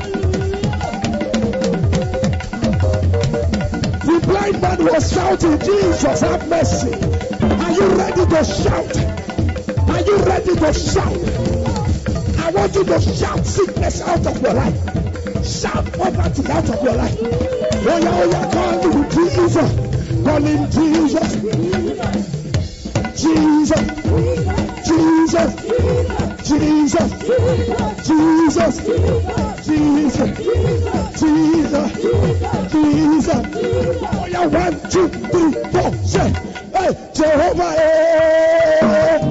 Speaker 1: The blind man was shouting, Jesus, have mercy. Are you ready to shout? Are you ready to shout? I want you to shout sickness out of your life. Shout poverty out of your life. Oh yeah, call him Jesus. Call him Jesus. Jesus. Jesus. Jesus. Jesus. Jesus. Jesus. Jesus. Oh yeah, 1, 2, 3, 4, say, hey, Jehovah, hey.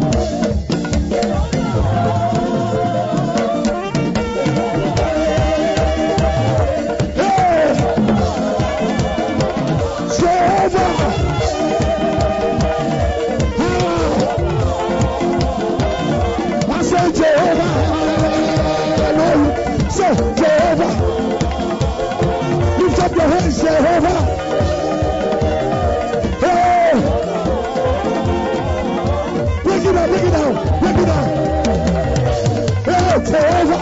Speaker 1: Jehovah, hey, break it down, hey, Jehovah,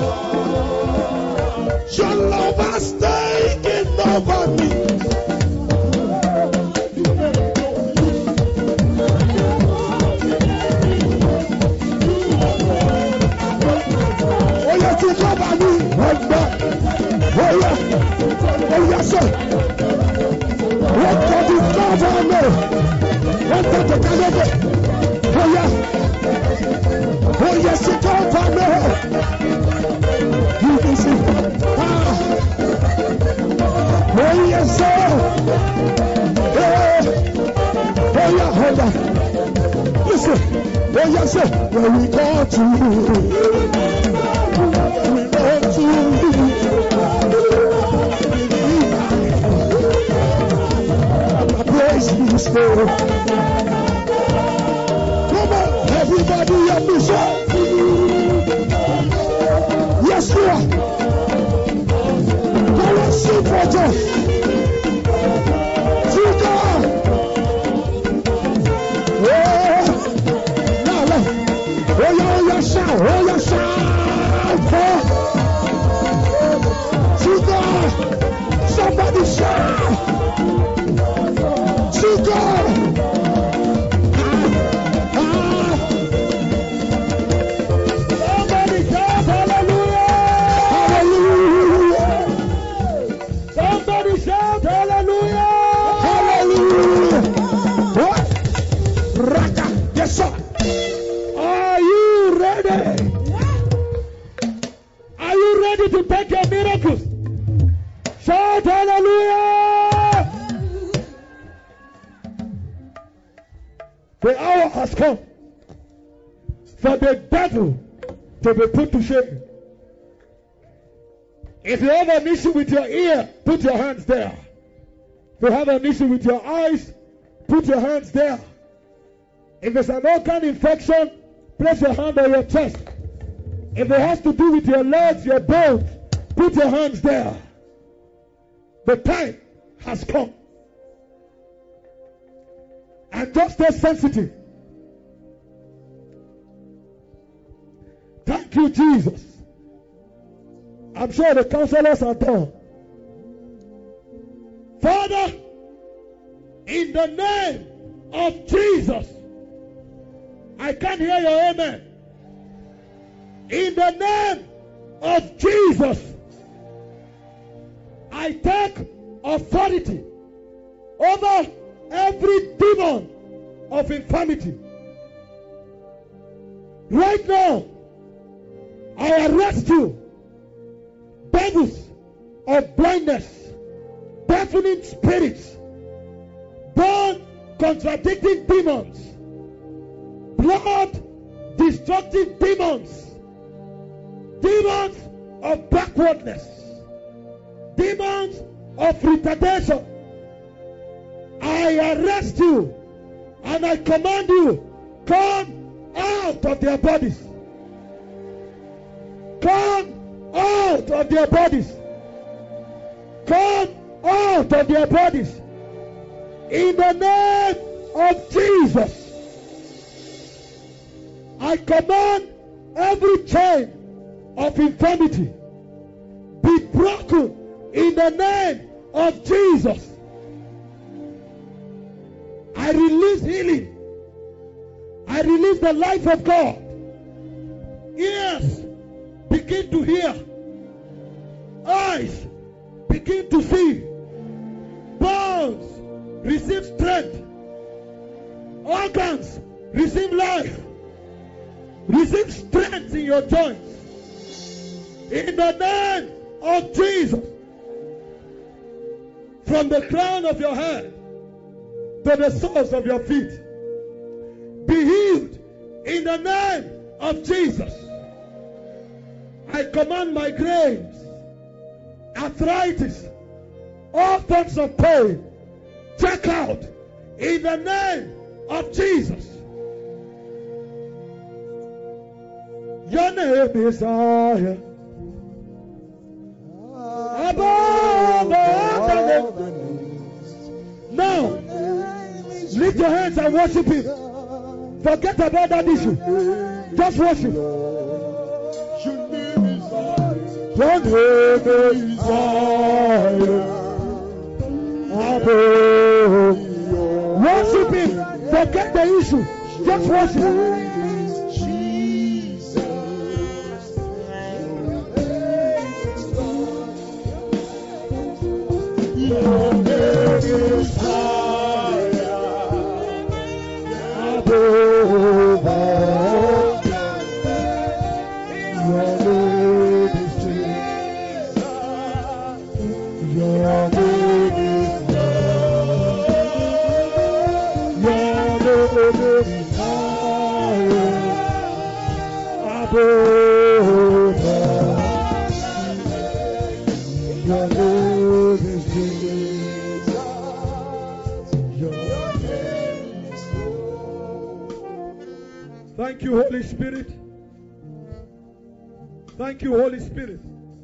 Speaker 1: your love has taken over me. Oh yeah, take over me, right back. Oh yes, sir. What God is over me? What God is over me? Oh yeah. Oh yes, it's over me. You can see. Oh yes, sir. Oh yeah, hold on. Listen. Oh yes, sir. When we go to Come on, everybody up this way. Yes, you are. Come on, sing for joy. To God. Oh, yeah, shout. To God. Somebody shout. To God. Somebody shout hallelujah. Hallelujah. Somebody shout hallelujah. Hallelujah. What? Raka. Yes, sir. Are you ready? Are you ready to take your miracles? Shout hallelujah. The hour has come for the devil to be put to shame. If you have an issue with your ear, put your hands there. If you have an issue with your eyes, put your hands there. If it's an organ infection, place your hand on your chest. If it has to do with your legs, your bones, put your hands there. The time has come. And just stay sensitive. Thank you, Jesus. I'm sure the counselors are done. Father, in the name of Jesus, I can't hear your amen. In the name of Jesus, I take authority over every demon of infirmity. Right now, I arrest you, devils of blindness, deafening spirits, born contradicting demons, blood destructive demons, demons of backwardness, demons of retardation. I arrest you
Speaker 2: And I command you, come out of their bodies. Come out of their bodies. Come out of their bodies. In the name of Jesus. I command every chain of infirmity be broken in the name of Jesus. I release healing. I release the life of God. Ears begin to hear. Eyes begin to see. Bones receive strength. Organs receive life. Receive strength in your joints. In the name of Jesus. From the crown of your head to the soles of your feet. Be healed in the name of Jesus. I command migraines, arthritis, all forms of pain, check out in the name of Jesus. Your name is higher. Above all the names. Now, lift your hands and worship Him. Forget about that issue. Just worship. Your name is higher. Above. Worship Him. Forget the issue. Just worship. Your name is higher above all. Your name is Jesus. Your name is love. Your name is higher above all. Your name is Jesus. Your name is Lord. Thank you, Holy Spirit. Thank you, Holy Spirit.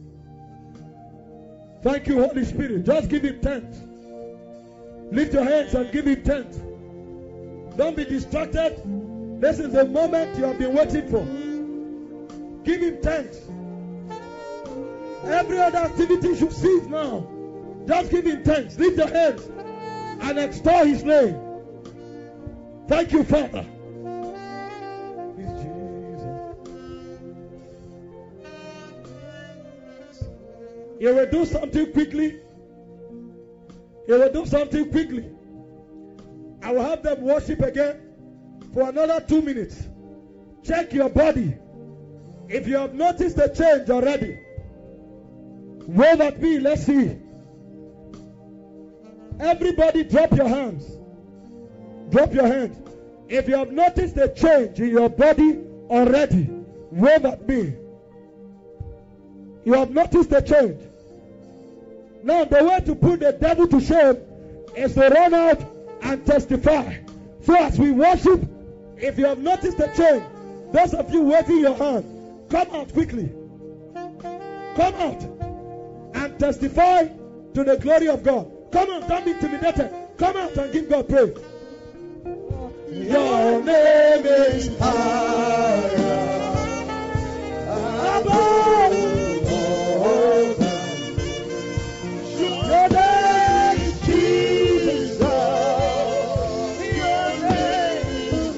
Speaker 2: Thank you, Holy Spirit. Just give Him thanks. Lift your hands and give Him thanks. Don't be distracted. This is the moment you have been waiting for. Give Him thanks. Every other activity should cease now. Just give Him thanks. Lift your hands and extol His name. Thank you, Father. He will do something quickly. He will do something quickly. I will have them worship again for another 2 minutes. Check your body. If you have noticed the change already, wave at me. Let's see. Everybody drop your hands. Drop your hands. If you have noticed the change in your body already, wave at me. You have noticed the change. Now the way to put the devil to shame is to run out and testify. So as we worship, if you have noticed the change, those of you waving your hand, come out quickly. Come out and testify to the glory of God. Come on, don't be intimidated. Come out and give God praise. Your name is higher above all. Your name is Jesus. Your name is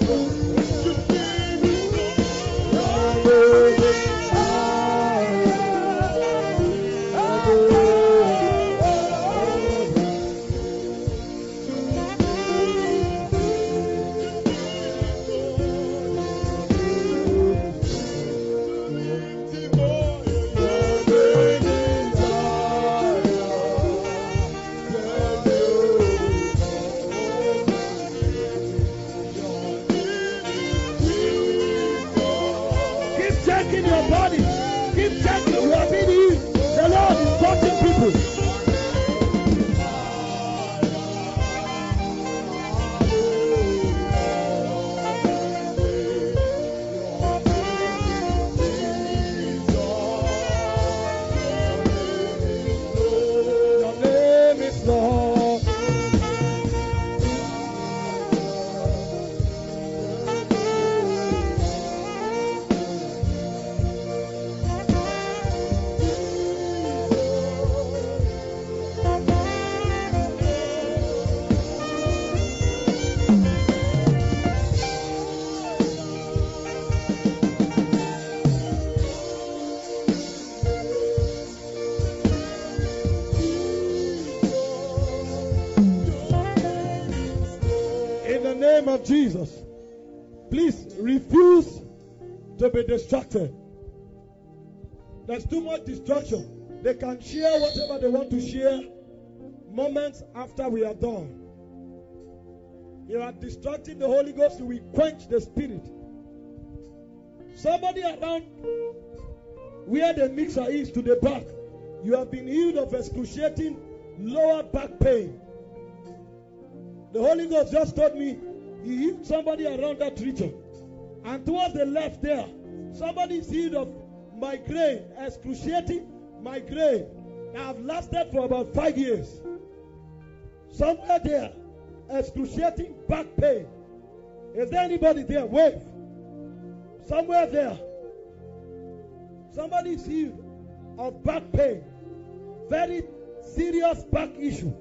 Speaker 2: name of Jesus, please refuse to be distracted. There's too much distraction. They can share whatever they want to share moments after we are done. You are distracting the Holy Ghost, you will quench the Spirit. Somebody around where the mixer is to the back, you have been healed of excruciating lower back pain. The Holy Ghost just told me he healed somebody around that region. And towards the left there, somebody is healed of migraine, excruciating migraine that have lasted for about 5 years. Somewhere there, excruciating back pain. Is there anybody there? Wave. Somewhere there, somebody is healed of back pain. Very serious back issue.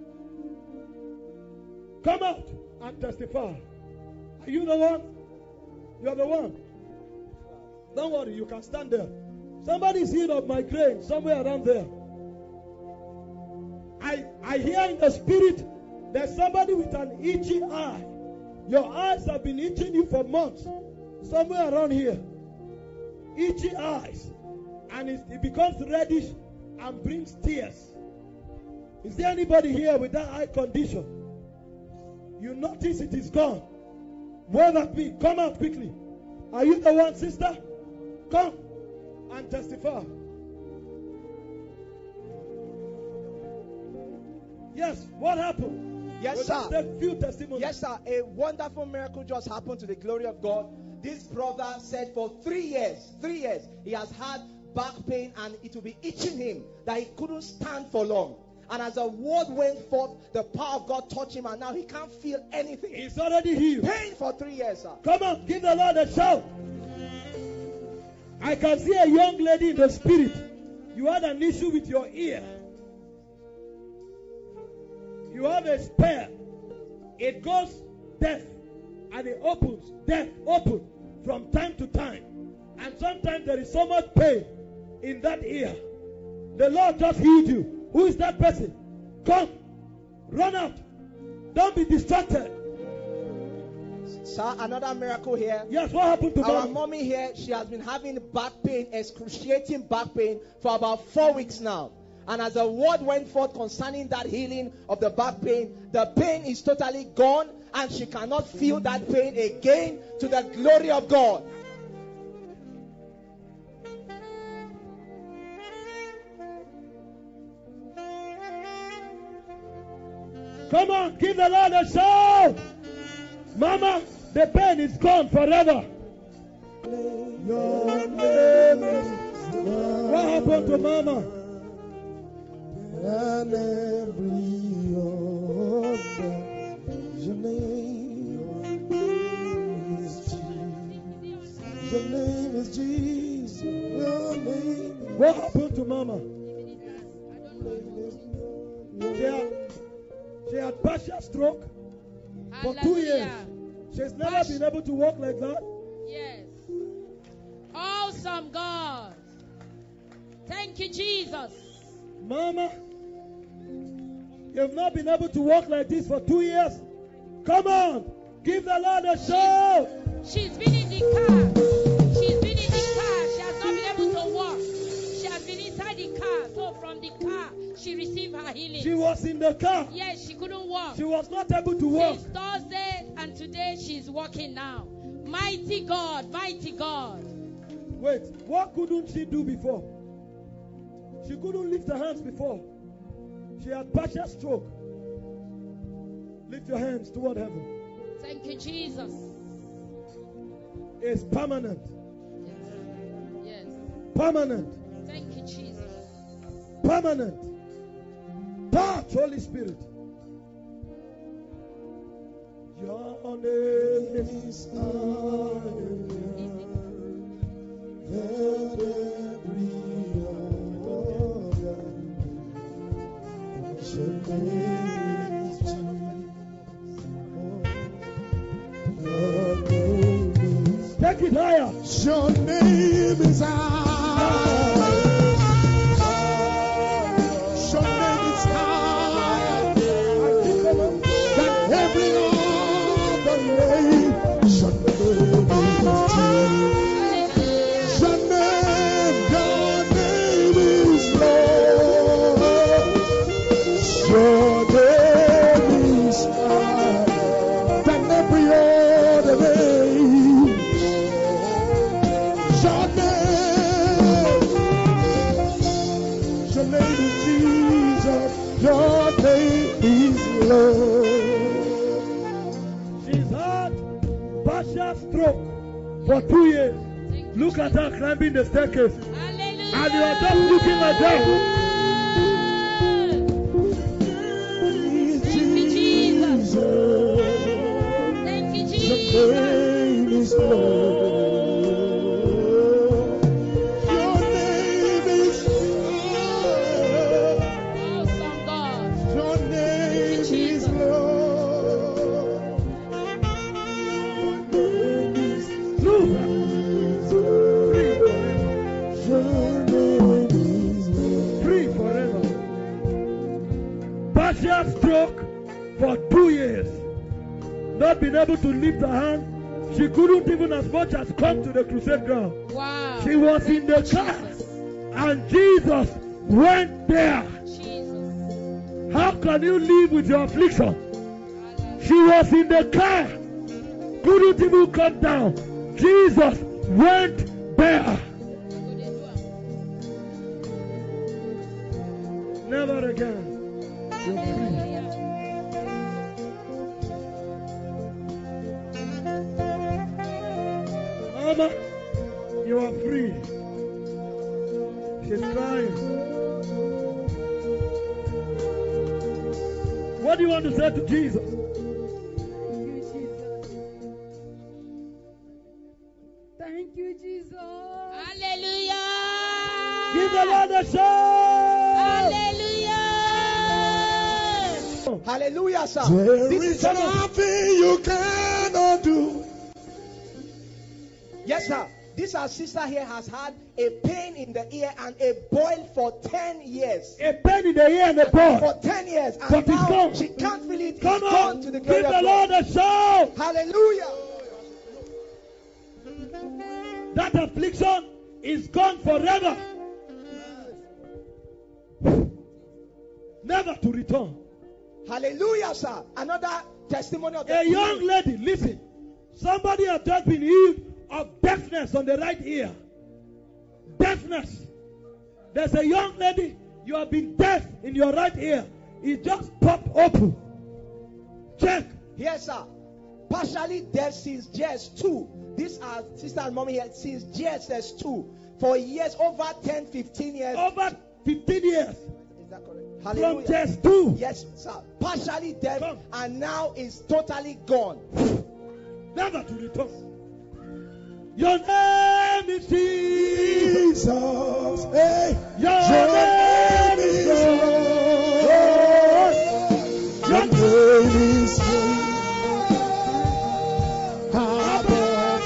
Speaker 2: Come out and testify. Are you the one? You are the one. Don't worry, you can stand there. Somebody is healed of migraine somewhere around there. I hear in the spirit there's somebody with an itchy eye. Your eyes have been itching you for months. Somewhere around here. Itchy eyes. And it becomes reddish and brings tears. Is there anybody here with that eye condition? You notice it is gone. Wave at me. Come out quickly. Are you the one, sister? Come and testify. Yes, what happened?
Speaker 3: Yes, sir.
Speaker 2: Take few testimonies.
Speaker 3: Yes, sir. A wonderful miracle just happened to the glory of God. This brother said for 3 years, he has had back pain and it will be itching him that he couldn't stand for long. And as the word went forth, the power of God touched him and now he can't feel anything.
Speaker 2: He's already healed.
Speaker 3: Pain for 3 years, sir.
Speaker 2: Come on, give the Lord a shout. I can see a young lady in the spirit. You had an issue with your ear. You have a spare. It goes deaf and it opens, deaf, open from time to time. And sometimes there is so much pain in that ear. The Lord just healed you. Who is that person? Come. Run out. Don't be distracted.
Speaker 3: Sir, another miracle here.
Speaker 2: Yes, what happened to
Speaker 3: our
Speaker 2: mommy?
Speaker 3: mommy here? She has been having back pain, excruciating back pain for about 4 weeks now. And as the word went forth concerning that healing of the back pain, the pain is totally gone and she cannot feel that pain again, to the glory of God.
Speaker 2: Come on, give the Lord a shout. Mama, the pain is gone forever. Your name is love. What happened to Mama?
Speaker 1: And every other, your name is Jesus. Your name is Jesus. Your name.
Speaker 2: What happened to Mama? She had partial stroke for 2 years. She's never been able to walk like that.
Speaker 4: Yes. Awesome God. Thank you, Jesus.
Speaker 2: Mama, you've not been able to walk like this for 2 years. Come on, give the Lord a shout.
Speaker 4: She's been in the car. She's been in the car. She has not been able to walk. She has been inside the car. So from the car, she received her healing.
Speaker 2: She was in the car.
Speaker 4: Yes, she couldn't walk.
Speaker 2: She was not able to walk.
Speaker 4: Since Thursday and today she's walking now. Mighty God, mighty God.
Speaker 2: Wait, what couldn't she do before? She couldn't lift her hands before. She had partial stroke. Lift your hands toward heaven.
Speaker 4: Thank you, Jesus.
Speaker 2: It's permanent.
Speaker 4: Yes.
Speaker 2: Permanent.
Speaker 4: Thank you, Jesus.
Speaker 2: Permanent. Touch, Holy Spirit. Your name is higher than every other. Your name is Jesus. Your name is. Take it higher.
Speaker 1: Your name is higher. Your name is higher than every other name. name is Lord.
Speaker 2: She's had partial stroke for 2 years. Look at her climbing the staircase.
Speaker 4: Hallelujah.
Speaker 2: And you are just looking at them.
Speaker 4: Thank you, Jesus. Thank you,
Speaker 1: The
Speaker 4: Jesus.
Speaker 1: name is Lord. Your name is Lord.
Speaker 4: Awesome God.
Speaker 1: Your name is Lord. Your name is
Speaker 2: Look. Free forever. Partial stroke for 2 years. Not been able to lift her hand. She couldn't even as much as come to the crusade ground.
Speaker 4: Wow.
Speaker 2: She was in the car and Jesus went there.
Speaker 4: Jesus.
Speaker 2: How can you live with your affliction? She was in the car, couldn't even come down. Jesus went there. Never again. You're free. Mama, you are free. She's crying. What do you want to say to Jesus?
Speaker 5: Thank you, Jesus.
Speaker 4: Hallelujah.
Speaker 2: Give the Lord a shout.
Speaker 4: Hallelujah.
Speaker 3: Hallelujah, sir.
Speaker 1: There
Speaker 3: This
Speaker 1: is
Speaker 3: is some of-
Speaker 1: nothing you cannot do.
Speaker 3: Yes, sir. This our sister here has had a pain in the ear and a boil for 10 years.
Speaker 2: A pen in the ear and a ball.
Speaker 3: For 10 years. And
Speaker 2: But it's
Speaker 3: now
Speaker 2: gone.
Speaker 3: she can't feel it.
Speaker 2: Come
Speaker 3: It's gone
Speaker 2: on.
Speaker 3: to the
Speaker 2: Give
Speaker 3: glory
Speaker 2: the
Speaker 3: of
Speaker 2: Lord
Speaker 3: God.
Speaker 2: a shout.
Speaker 3: Hallelujah.
Speaker 2: That affliction is gone forever. Never to return.
Speaker 3: Hallelujah, sir. Another testimony of the
Speaker 2: A young lady, listen. Somebody has just been healed of deafness on the right ear. Deafness. There's a young lady, you have been deaf in your right ear. It just popped open. Check.
Speaker 3: Yes, sir. Partially deaf since JS2. This our sister and mommy here since JSS2. For years, over 10, 15 years.
Speaker 2: Over 15 years.
Speaker 3: Is that correct?
Speaker 2: From
Speaker 3: Hallelujah.
Speaker 2: just 2.
Speaker 3: Yes, sir. Partially deaf
Speaker 2: Come.
Speaker 3: and now is totally gone.
Speaker 2: Never to return. Your name is Jesus.
Speaker 1: Jesus, hey,
Speaker 2: Your
Speaker 1: your
Speaker 2: name
Speaker 1: name
Speaker 2: is
Speaker 1: is
Speaker 2: Lord.
Speaker 1: Your name is above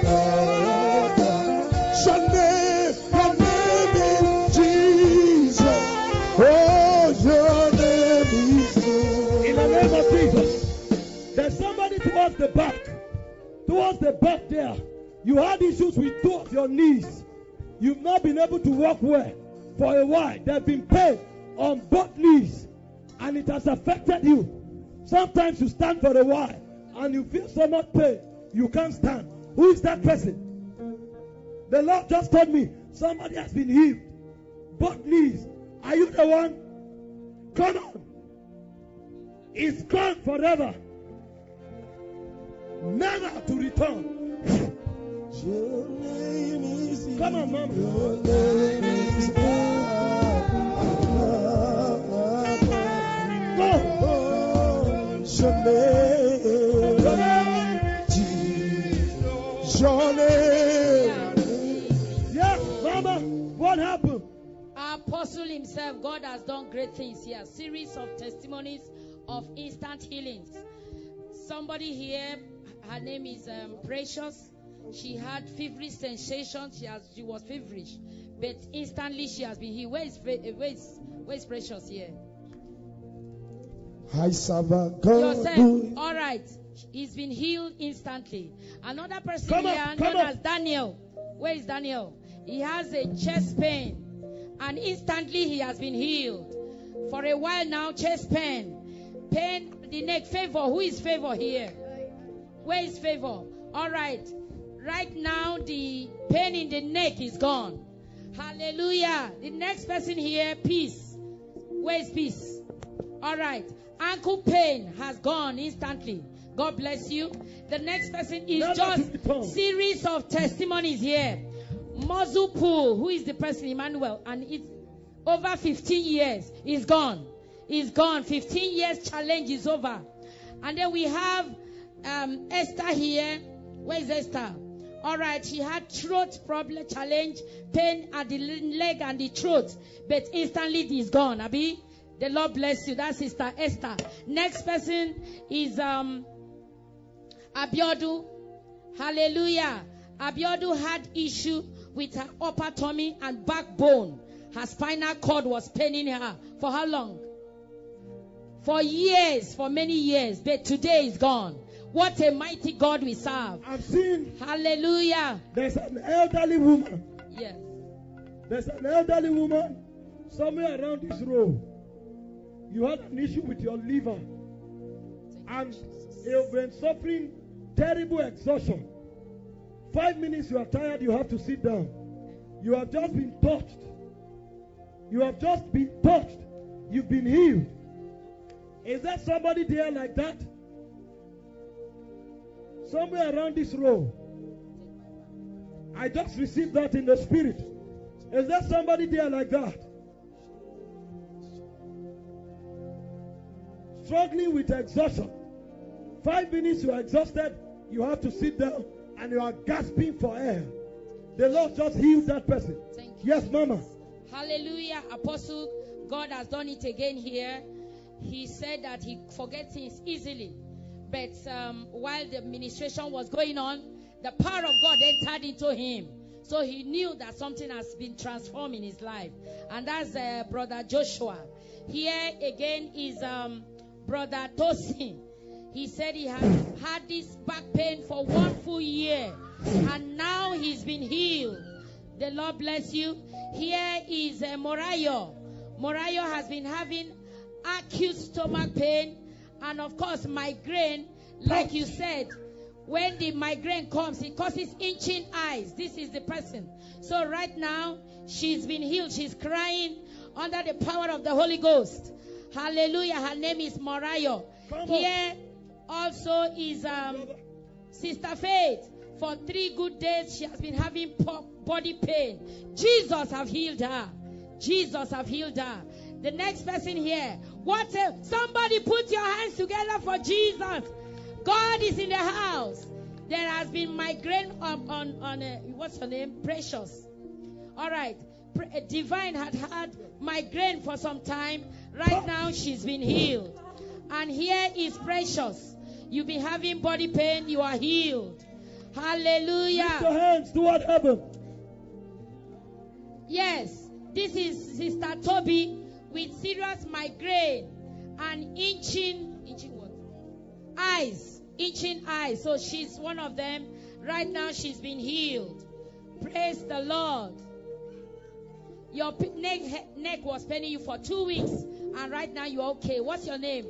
Speaker 1: your name is Jesus. Oh, your name is
Speaker 2: In the name of Jesus. There's somebody towards the back. Towards the back there. You had issues with 2 of your knees. You've not been able to walk well for a while. There have been pain on both knees. And it has affected you. Sometimes you stand for a while and you feel so much pain. You can't stand. Who is that person? The Lord just told me somebody has been healed. Both knees. Are you the one? Come on. It's gone forever. Never to return.
Speaker 1: Your name is
Speaker 2: Come on, Mama.
Speaker 1: Your name is
Speaker 2: Go.
Speaker 1: Your name, Jesus. Your name.
Speaker 2: Yes, Mama. What happened?
Speaker 4: Our apostle himself, God has done great things here. Series of testimonies of instant healings. Somebody here, her name is Precious. She had feverish sensations. She was feverish, but instantly she has been healed. Where is Precious here?
Speaker 1: I serve a God.
Speaker 4: Yourself. All right. He's been healed instantly. Another person here known as Daniel. Where is Daniel? He has a chest pain, and instantly he has been healed. For a while now, chest pain, the neck. Favor. Who is Favor here? Where is Favor? All right. Right now, the pain in the neck is gone. Hallelujah. The next person here, Peace. Where is Peace? All right. Ankle pain has gone instantly. God bless you. The next person is just series of testimonies here. Muzzle pull. Who is the person? Emmanuel. And it's over 15 years. He's gone. He's gone. 15 years challenge is over. And then we have Esther here. Where is Esther? All right, she had throat problem, challenge, pain at the leg and the throat, but instantly it is gone. Abi, the Lord bless you. That's Sister Esther. Next person is Abiodu. Hallelujah. Abiodu had issue with her upper tummy and backbone. Her spinal cord was paining her. For how long? For years, for many years. But today is gone. What a mighty God we serve.
Speaker 2: I've seen.
Speaker 4: Hallelujah.
Speaker 2: There's an elderly woman.
Speaker 4: Yes.
Speaker 2: There's an elderly woman somewhere around this row. You had an issue with your liver. And you've been suffering terrible exhaustion. 5 minutes you are tired, you have to sit down. You have just been touched. You have just been touched. You've been healed. Is there somebody there like that? Somewhere around this row. I just received that in the spirit. Is there somebody there like that? Struggling with exhaustion. 5 minutes you are exhausted, you have to sit down and you are gasping for air. The Lord just healed that person.
Speaker 4: Thank you.
Speaker 2: Yes, Mama.
Speaker 4: Hallelujah. Apostle, God has done it again here. He said that he forgets things easily. But while the administration was going on, the power of God entered into him. So he knew that something has been transformed in his life. And that's Brother Joshua. Here again is Brother Tosin. He said he had had this back pain for 1 full year. And now he's been healed. The Lord bless you. Here is Morayo. Morayo has been having acute stomach pain. And of course, migraine, like you said, when the migraine comes, it causes itching eyes. This is the person. So right now, she's been healed. She's crying under the power of the Holy Ghost. Hallelujah. Her name is Morayo. Here also is Sister Faith. For 3 good days, she has been having body pain. Jesus have healed her. Jesus have healed her. The next person here. Somebody put your hands together for Jesus. God is in the house. There has been migraine on what's her name? Precious. All right. Divine had migraine for some time. Right now she's been healed. And here is Precious. You've been having body pain. You are healed. Hallelujah.
Speaker 2: Lift your hands toward heaven.
Speaker 4: Yes. This is Sister Toby with serious migraine and itching what? Eyes. Itching eyes. So she's one of them. Right now she's been healed. Praise the Lord. Your neck was paining you for 2 weeks. And right now you're okay. What's your name?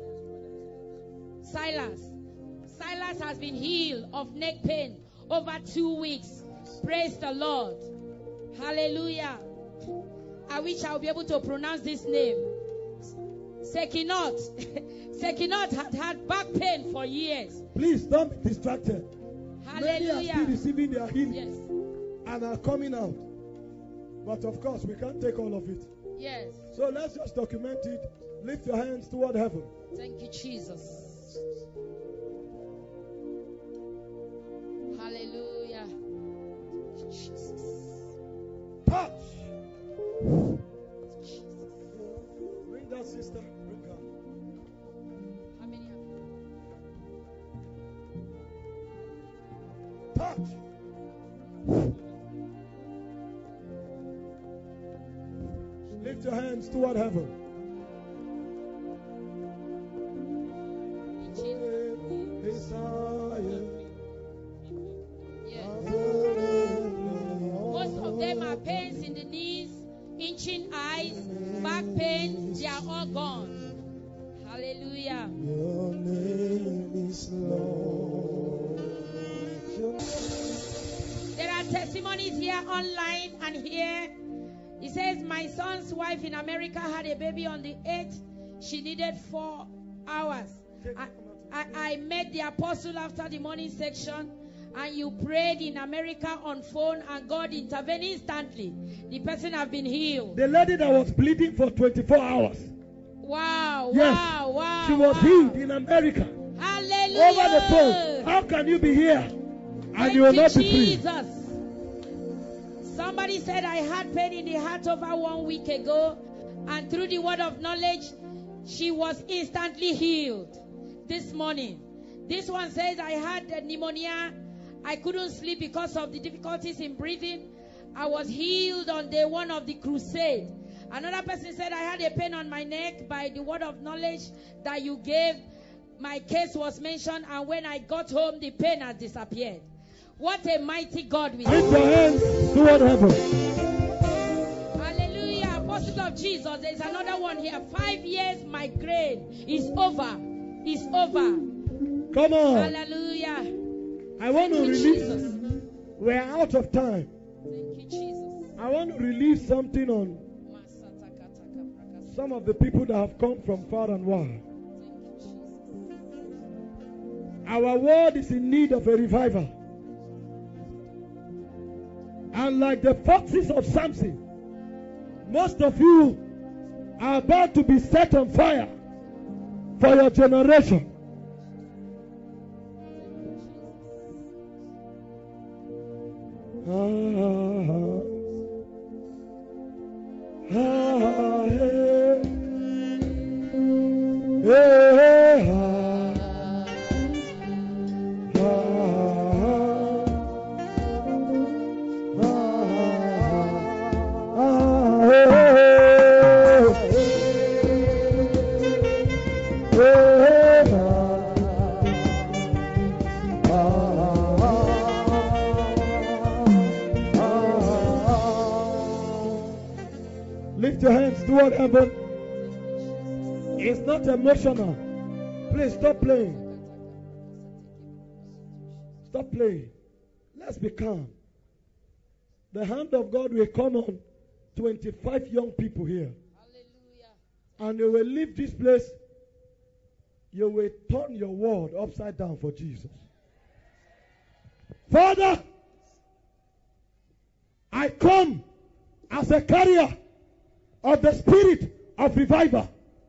Speaker 4: Silas. Silas has been healed of neck pain over 2 weeks. Praise the Lord. Hallelujah. I wish I would be able to pronounce this name. Sekinot. Sekinot had back pain for years.
Speaker 2: Please don't be distracted.
Speaker 4: Hallelujah.
Speaker 2: Many are still receiving their healing.
Speaker 4: Yes.
Speaker 2: And are coming out. But of course, we can't take all of it.
Speaker 4: Yes.
Speaker 2: So let's just document it. Lift your hands toward heaven.
Speaker 4: Thank you, Jesus. Hallelujah. Jesus.
Speaker 2: Touch. Bring that sister. Bring her.
Speaker 4: How many have you?
Speaker 2: Touch. Lift your hands toward heaven.
Speaker 4: Most of them are pains in the knees, itching eyes, back pain. They are all gone. Hallelujah.
Speaker 1: Your name is Lord.
Speaker 4: There are testimonies here online and here. He says, my son's wife in America had a baby on the 8th. She needed 4 hours. I met the apostle after the morning section, and you prayed in America on phone, and God intervened instantly. The person have been healed.
Speaker 2: The lady that was bleeding for 24 hours.
Speaker 4: Wow,
Speaker 2: Yes.
Speaker 4: wow.
Speaker 2: She was healed in America.
Speaker 4: Hallelujah.
Speaker 2: Over the phone. How can you be here and
Speaker 4: Thank
Speaker 2: you will
Speaker 4: you,
Speaker 2: not be free?
Speaker 4: Jesus. Somebody said, I had pain in the heart over 1 week ago, and through the word of knowledge, she was instantly healed this morning. This one says, I had pneumonia. I couldn't sleep because of the difficulties in breathing. I was healed on day 1 of the crusade. Another person said, I had a pain on my neck. By the word of knowledge that you gave, my case was mentioned, and when I got home, the pain has disappeared. What a mighty God we serve.
Speaker 2: Lift your hands toward heaven.
Speaker 4: Hallelujah. Apostle of Jesus, there's another one here. 5 years migraine is over. It's over.
Speaker 2: Come on.
Speaker 4: Hallelujah.
Speaker 2: I want to
Speaker 4: Thank you,
Speaker 2: release.
Speaker 4: Jesus.
Speaker 2: We're out of time.
Speaker 4: Thank you, Jesus.
Speaker 2: I want to release something on some of the people that have come from far and wide. Our world is in need of a revival. And like the foxes of Samson, most of you are about to be set on fire for your generation. Lift your hands toward heaven. It's not emotional. Please stop playing. Stop playing. Let's be calm. The hand of God will come on 25 young people here.
Speaker 4: Hallelujah.
Speaker 2: And you will leave this place. You will turn your world upside down for Jesus. Father, I come as a carrier of the spirit of revival.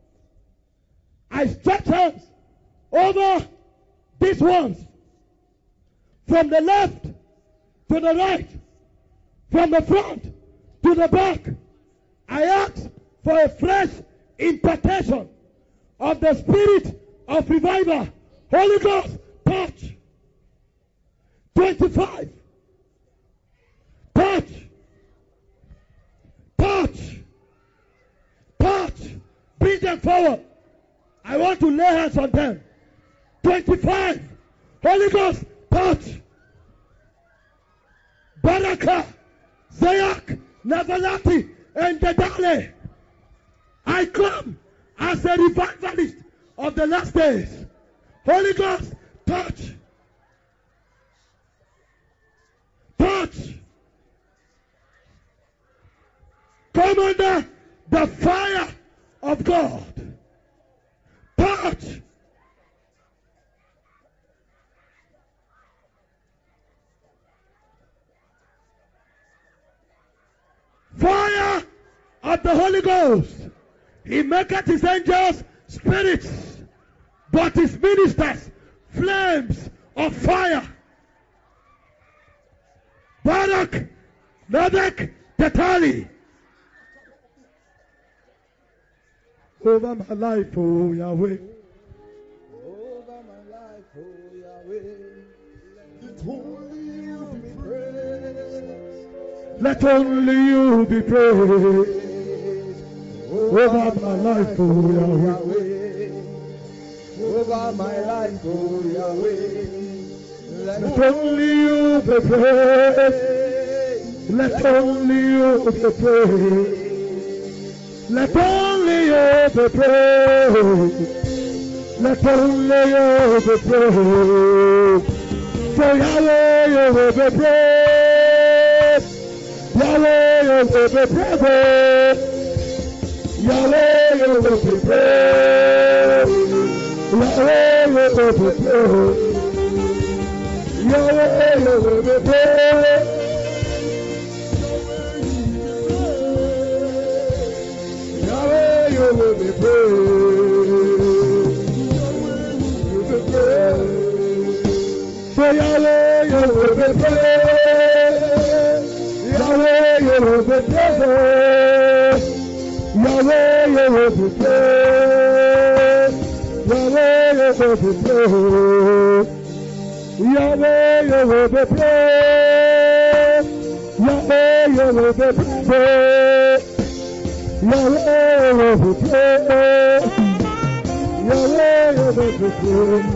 Speaker 2: I stretch hands over these ones, from the left to the right, from the front to the back. I ask for a fresh impartation of the spirit of revival. Holy Ghost, touch. 25. Touch. Touch. Touch. Bring them forward. I want to lay hands on them. 25. Holy Ghost, touch. Baraka, Zayak, Navalati, and Dedale. I come as a revivalist of the last days. Holy Ghost, touch. Touch. Come under the fire of God. Touch. Fire of the Holy Ghost. He maketh his angels spirits, but his ministers flames of fire. Barak, Nadek, Tetali. Over my life, oh Yahweh.
Speaker 3: Over my life, oh Yahweh. Let only you be praised.
Speaker 2: Let only you be praised. Over my life, oh Yahweh.
Speaker 3: Over my life, oh Yahweh.
Speaker 2: Let only you be praised. Let only you be praised. Let only you be praised. Let only you be praised. For Yahweh you will be praised. Yahweh you will be praised. Yahweh, you will be praised. Yahweh, you will be praised. Yahweh, you will be praised. Yahweh, you will be praised. You will be praised. So Yahweh, you will be praised. Yahweh, you will be praised. Yahweh, you will be praised. Yahweh, you will be praised. Yahweh, you will be praised. Yahweh, you will be praised. Yahweh, you will be praised. Yahweh, you will be praised.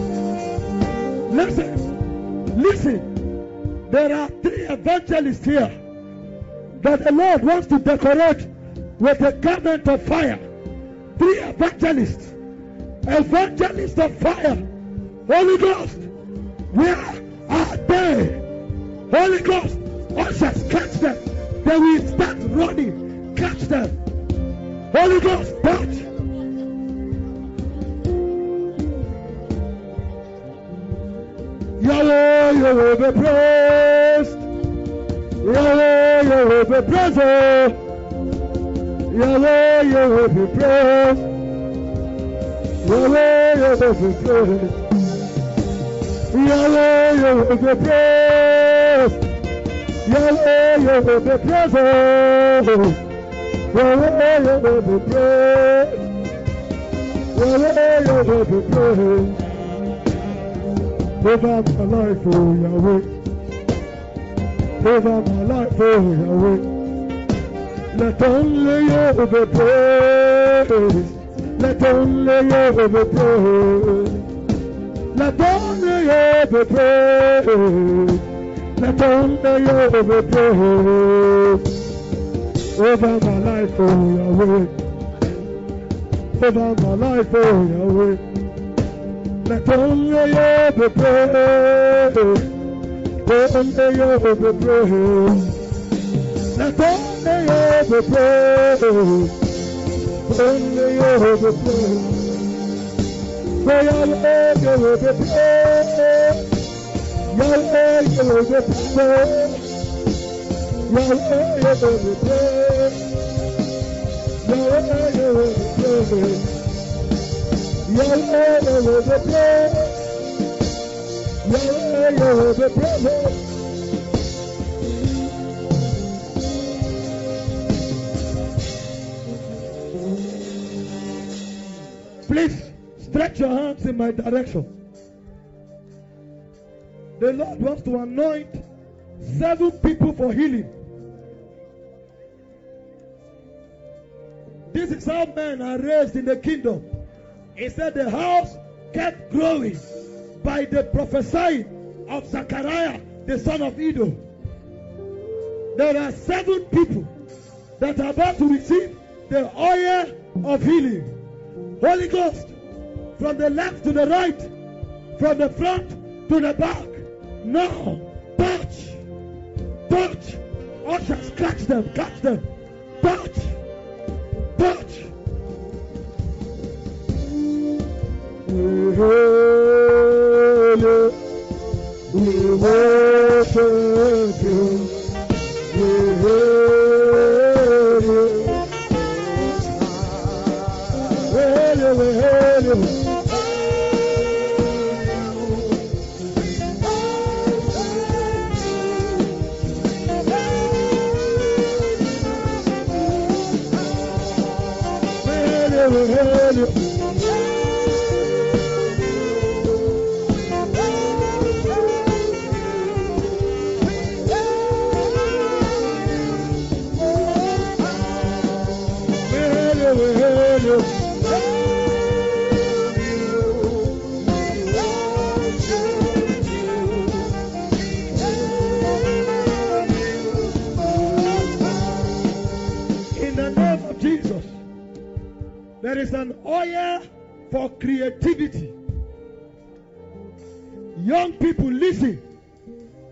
Speaker 2: Listen. There are 3 evangelists here that the Lord wants to decorate with a garment of fire. 3 evangelists. Evangelists of fire. Holy Ghost, where are they? Holy Ghost, ushers, catch them. They will start running. Catch them. Holy Ghost, touch. Yahweh, you will be praised. Yahweh, you will be praised. Yahweh, you will be praised. Yahweh, you will be praised. Yahweh, you will be praised. Yahweh, you will be praised. Yahweh, you will be praised. Yahweh, you will be praised. Over my life, oh Yahweh. Over my life, oh Yahweh. Let only you be praised. Let only you be praised. Let only you be praised. Let only you be praised. Over my life, oh Yahweh. Over my life, oh Yahweh. Let only you be praised. Let only you be praised. Let only you be praised. Only you be praised. For Yahweh, you will be praised. Yahweh, you will be praised. Yahweh, you will be praised. Yahweh, you will be praised. Yahweh, you will be praised. Yahweh, you will be praised. Please stretch your hands in my direction. The Lord wants to anoint 7 people for healing. This is how men are raised in the kingdom. He said the house kept growing by the prophesying of Zechariah, the son of Iddo. There are 7 people that are about to receive the oil of healing. Holy Ghost, from the left to the right, from the front to the back. Now, touch. Touch. Ushers, catch them, catch them. Touch. Touch. We worship you. We hail you. We hail you. We hail you. In the name of Jesus, there is an oil for creativity. Young people, listen.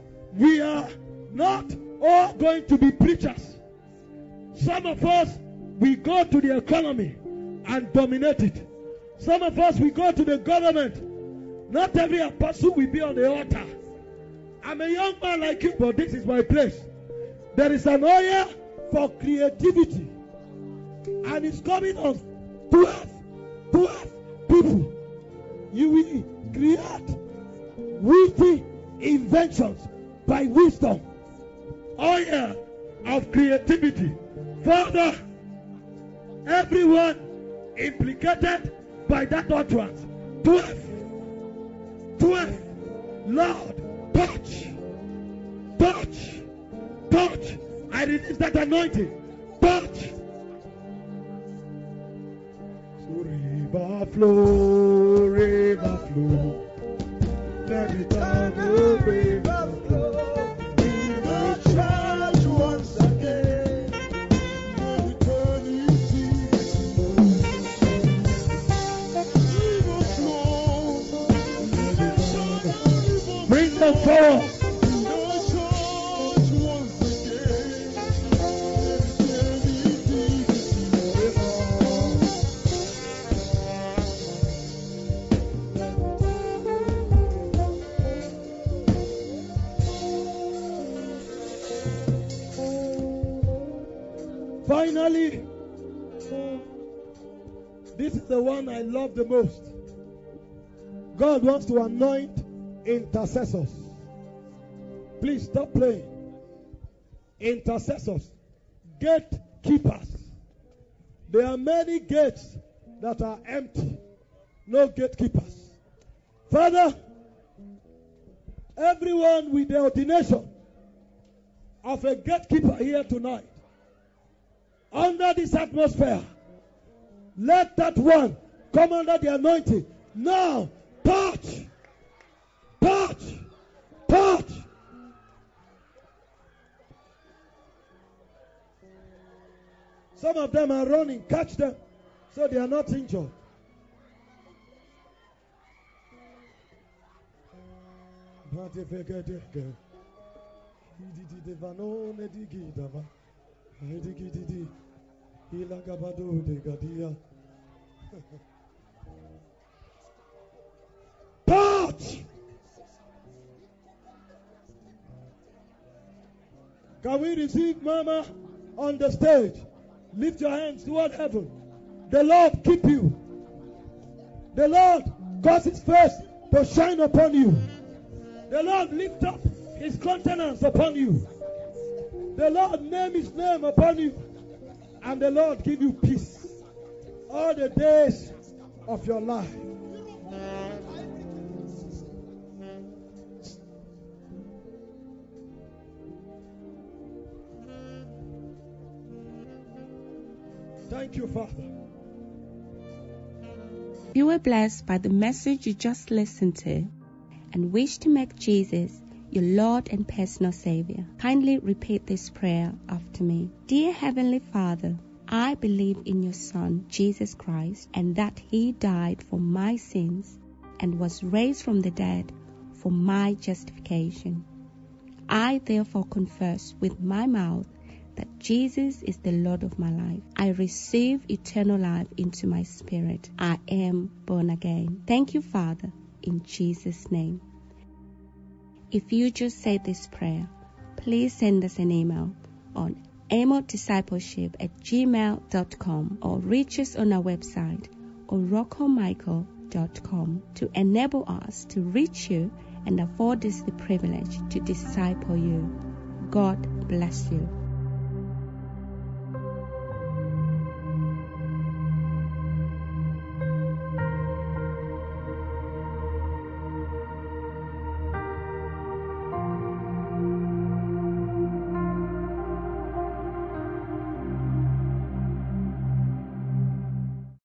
Speaker 2: We are not all going to be preachers. Some of us we go to the economy and dominate it. Some of us, we go to the government. Not every apostle will be on the altar. I'm a young man like you, but this is my place. There is an oil for creativity. And it's coming on 12 people. You will create witty inventions by wisdom. Oil of creativity. Father, everyone implicated by that utterance. 12. Lord, touch. I release that anointing. Touch. So river flow. Let it down, oh river flow. In the church once again. Bring them forward. Finally, this is the one I love the most. God wants to anoint intercessors. Please stop playing. Intercessors, gatekeepers. There are many gates that are empty. No gatekeepers. Father, everyone with the ordination of a gatekeeper here tonight, under this atmosphere, let that one come under the anointing. Now, touch. Some of them are running. Catch them so they are not injured. Touch. Can we receive Mama on the stage? Lift your hands toward heaven. The Lord keep you. The Lord cause his face to shine upon you. The Lord lift up his countenance upon you. The Lord name his name upon you. And the Lord give you peace all the days of your life. Thank you, Father.
Speaker 6: If you were blessed by the message you just listened to and wish to make Jesus your Lord and personal Savior, kindly repeat this prayer after me. Dear Heavenly Father, I believe in your Son, Jesus Christ, and that he died for my sins and was raised from the dead for my justification. I therefore confess with my mouth that Jesus is the Lord of my life. I receive eternal life into my spirit. I am born again. Thank you, Father, in Jesus' name. If you just said this prayer, please send us an email on amodiscipleship@gmail.com or reach us on our website oroccomichael.com to enable us to reach you and afford us the privilege to disciple you. God bless you.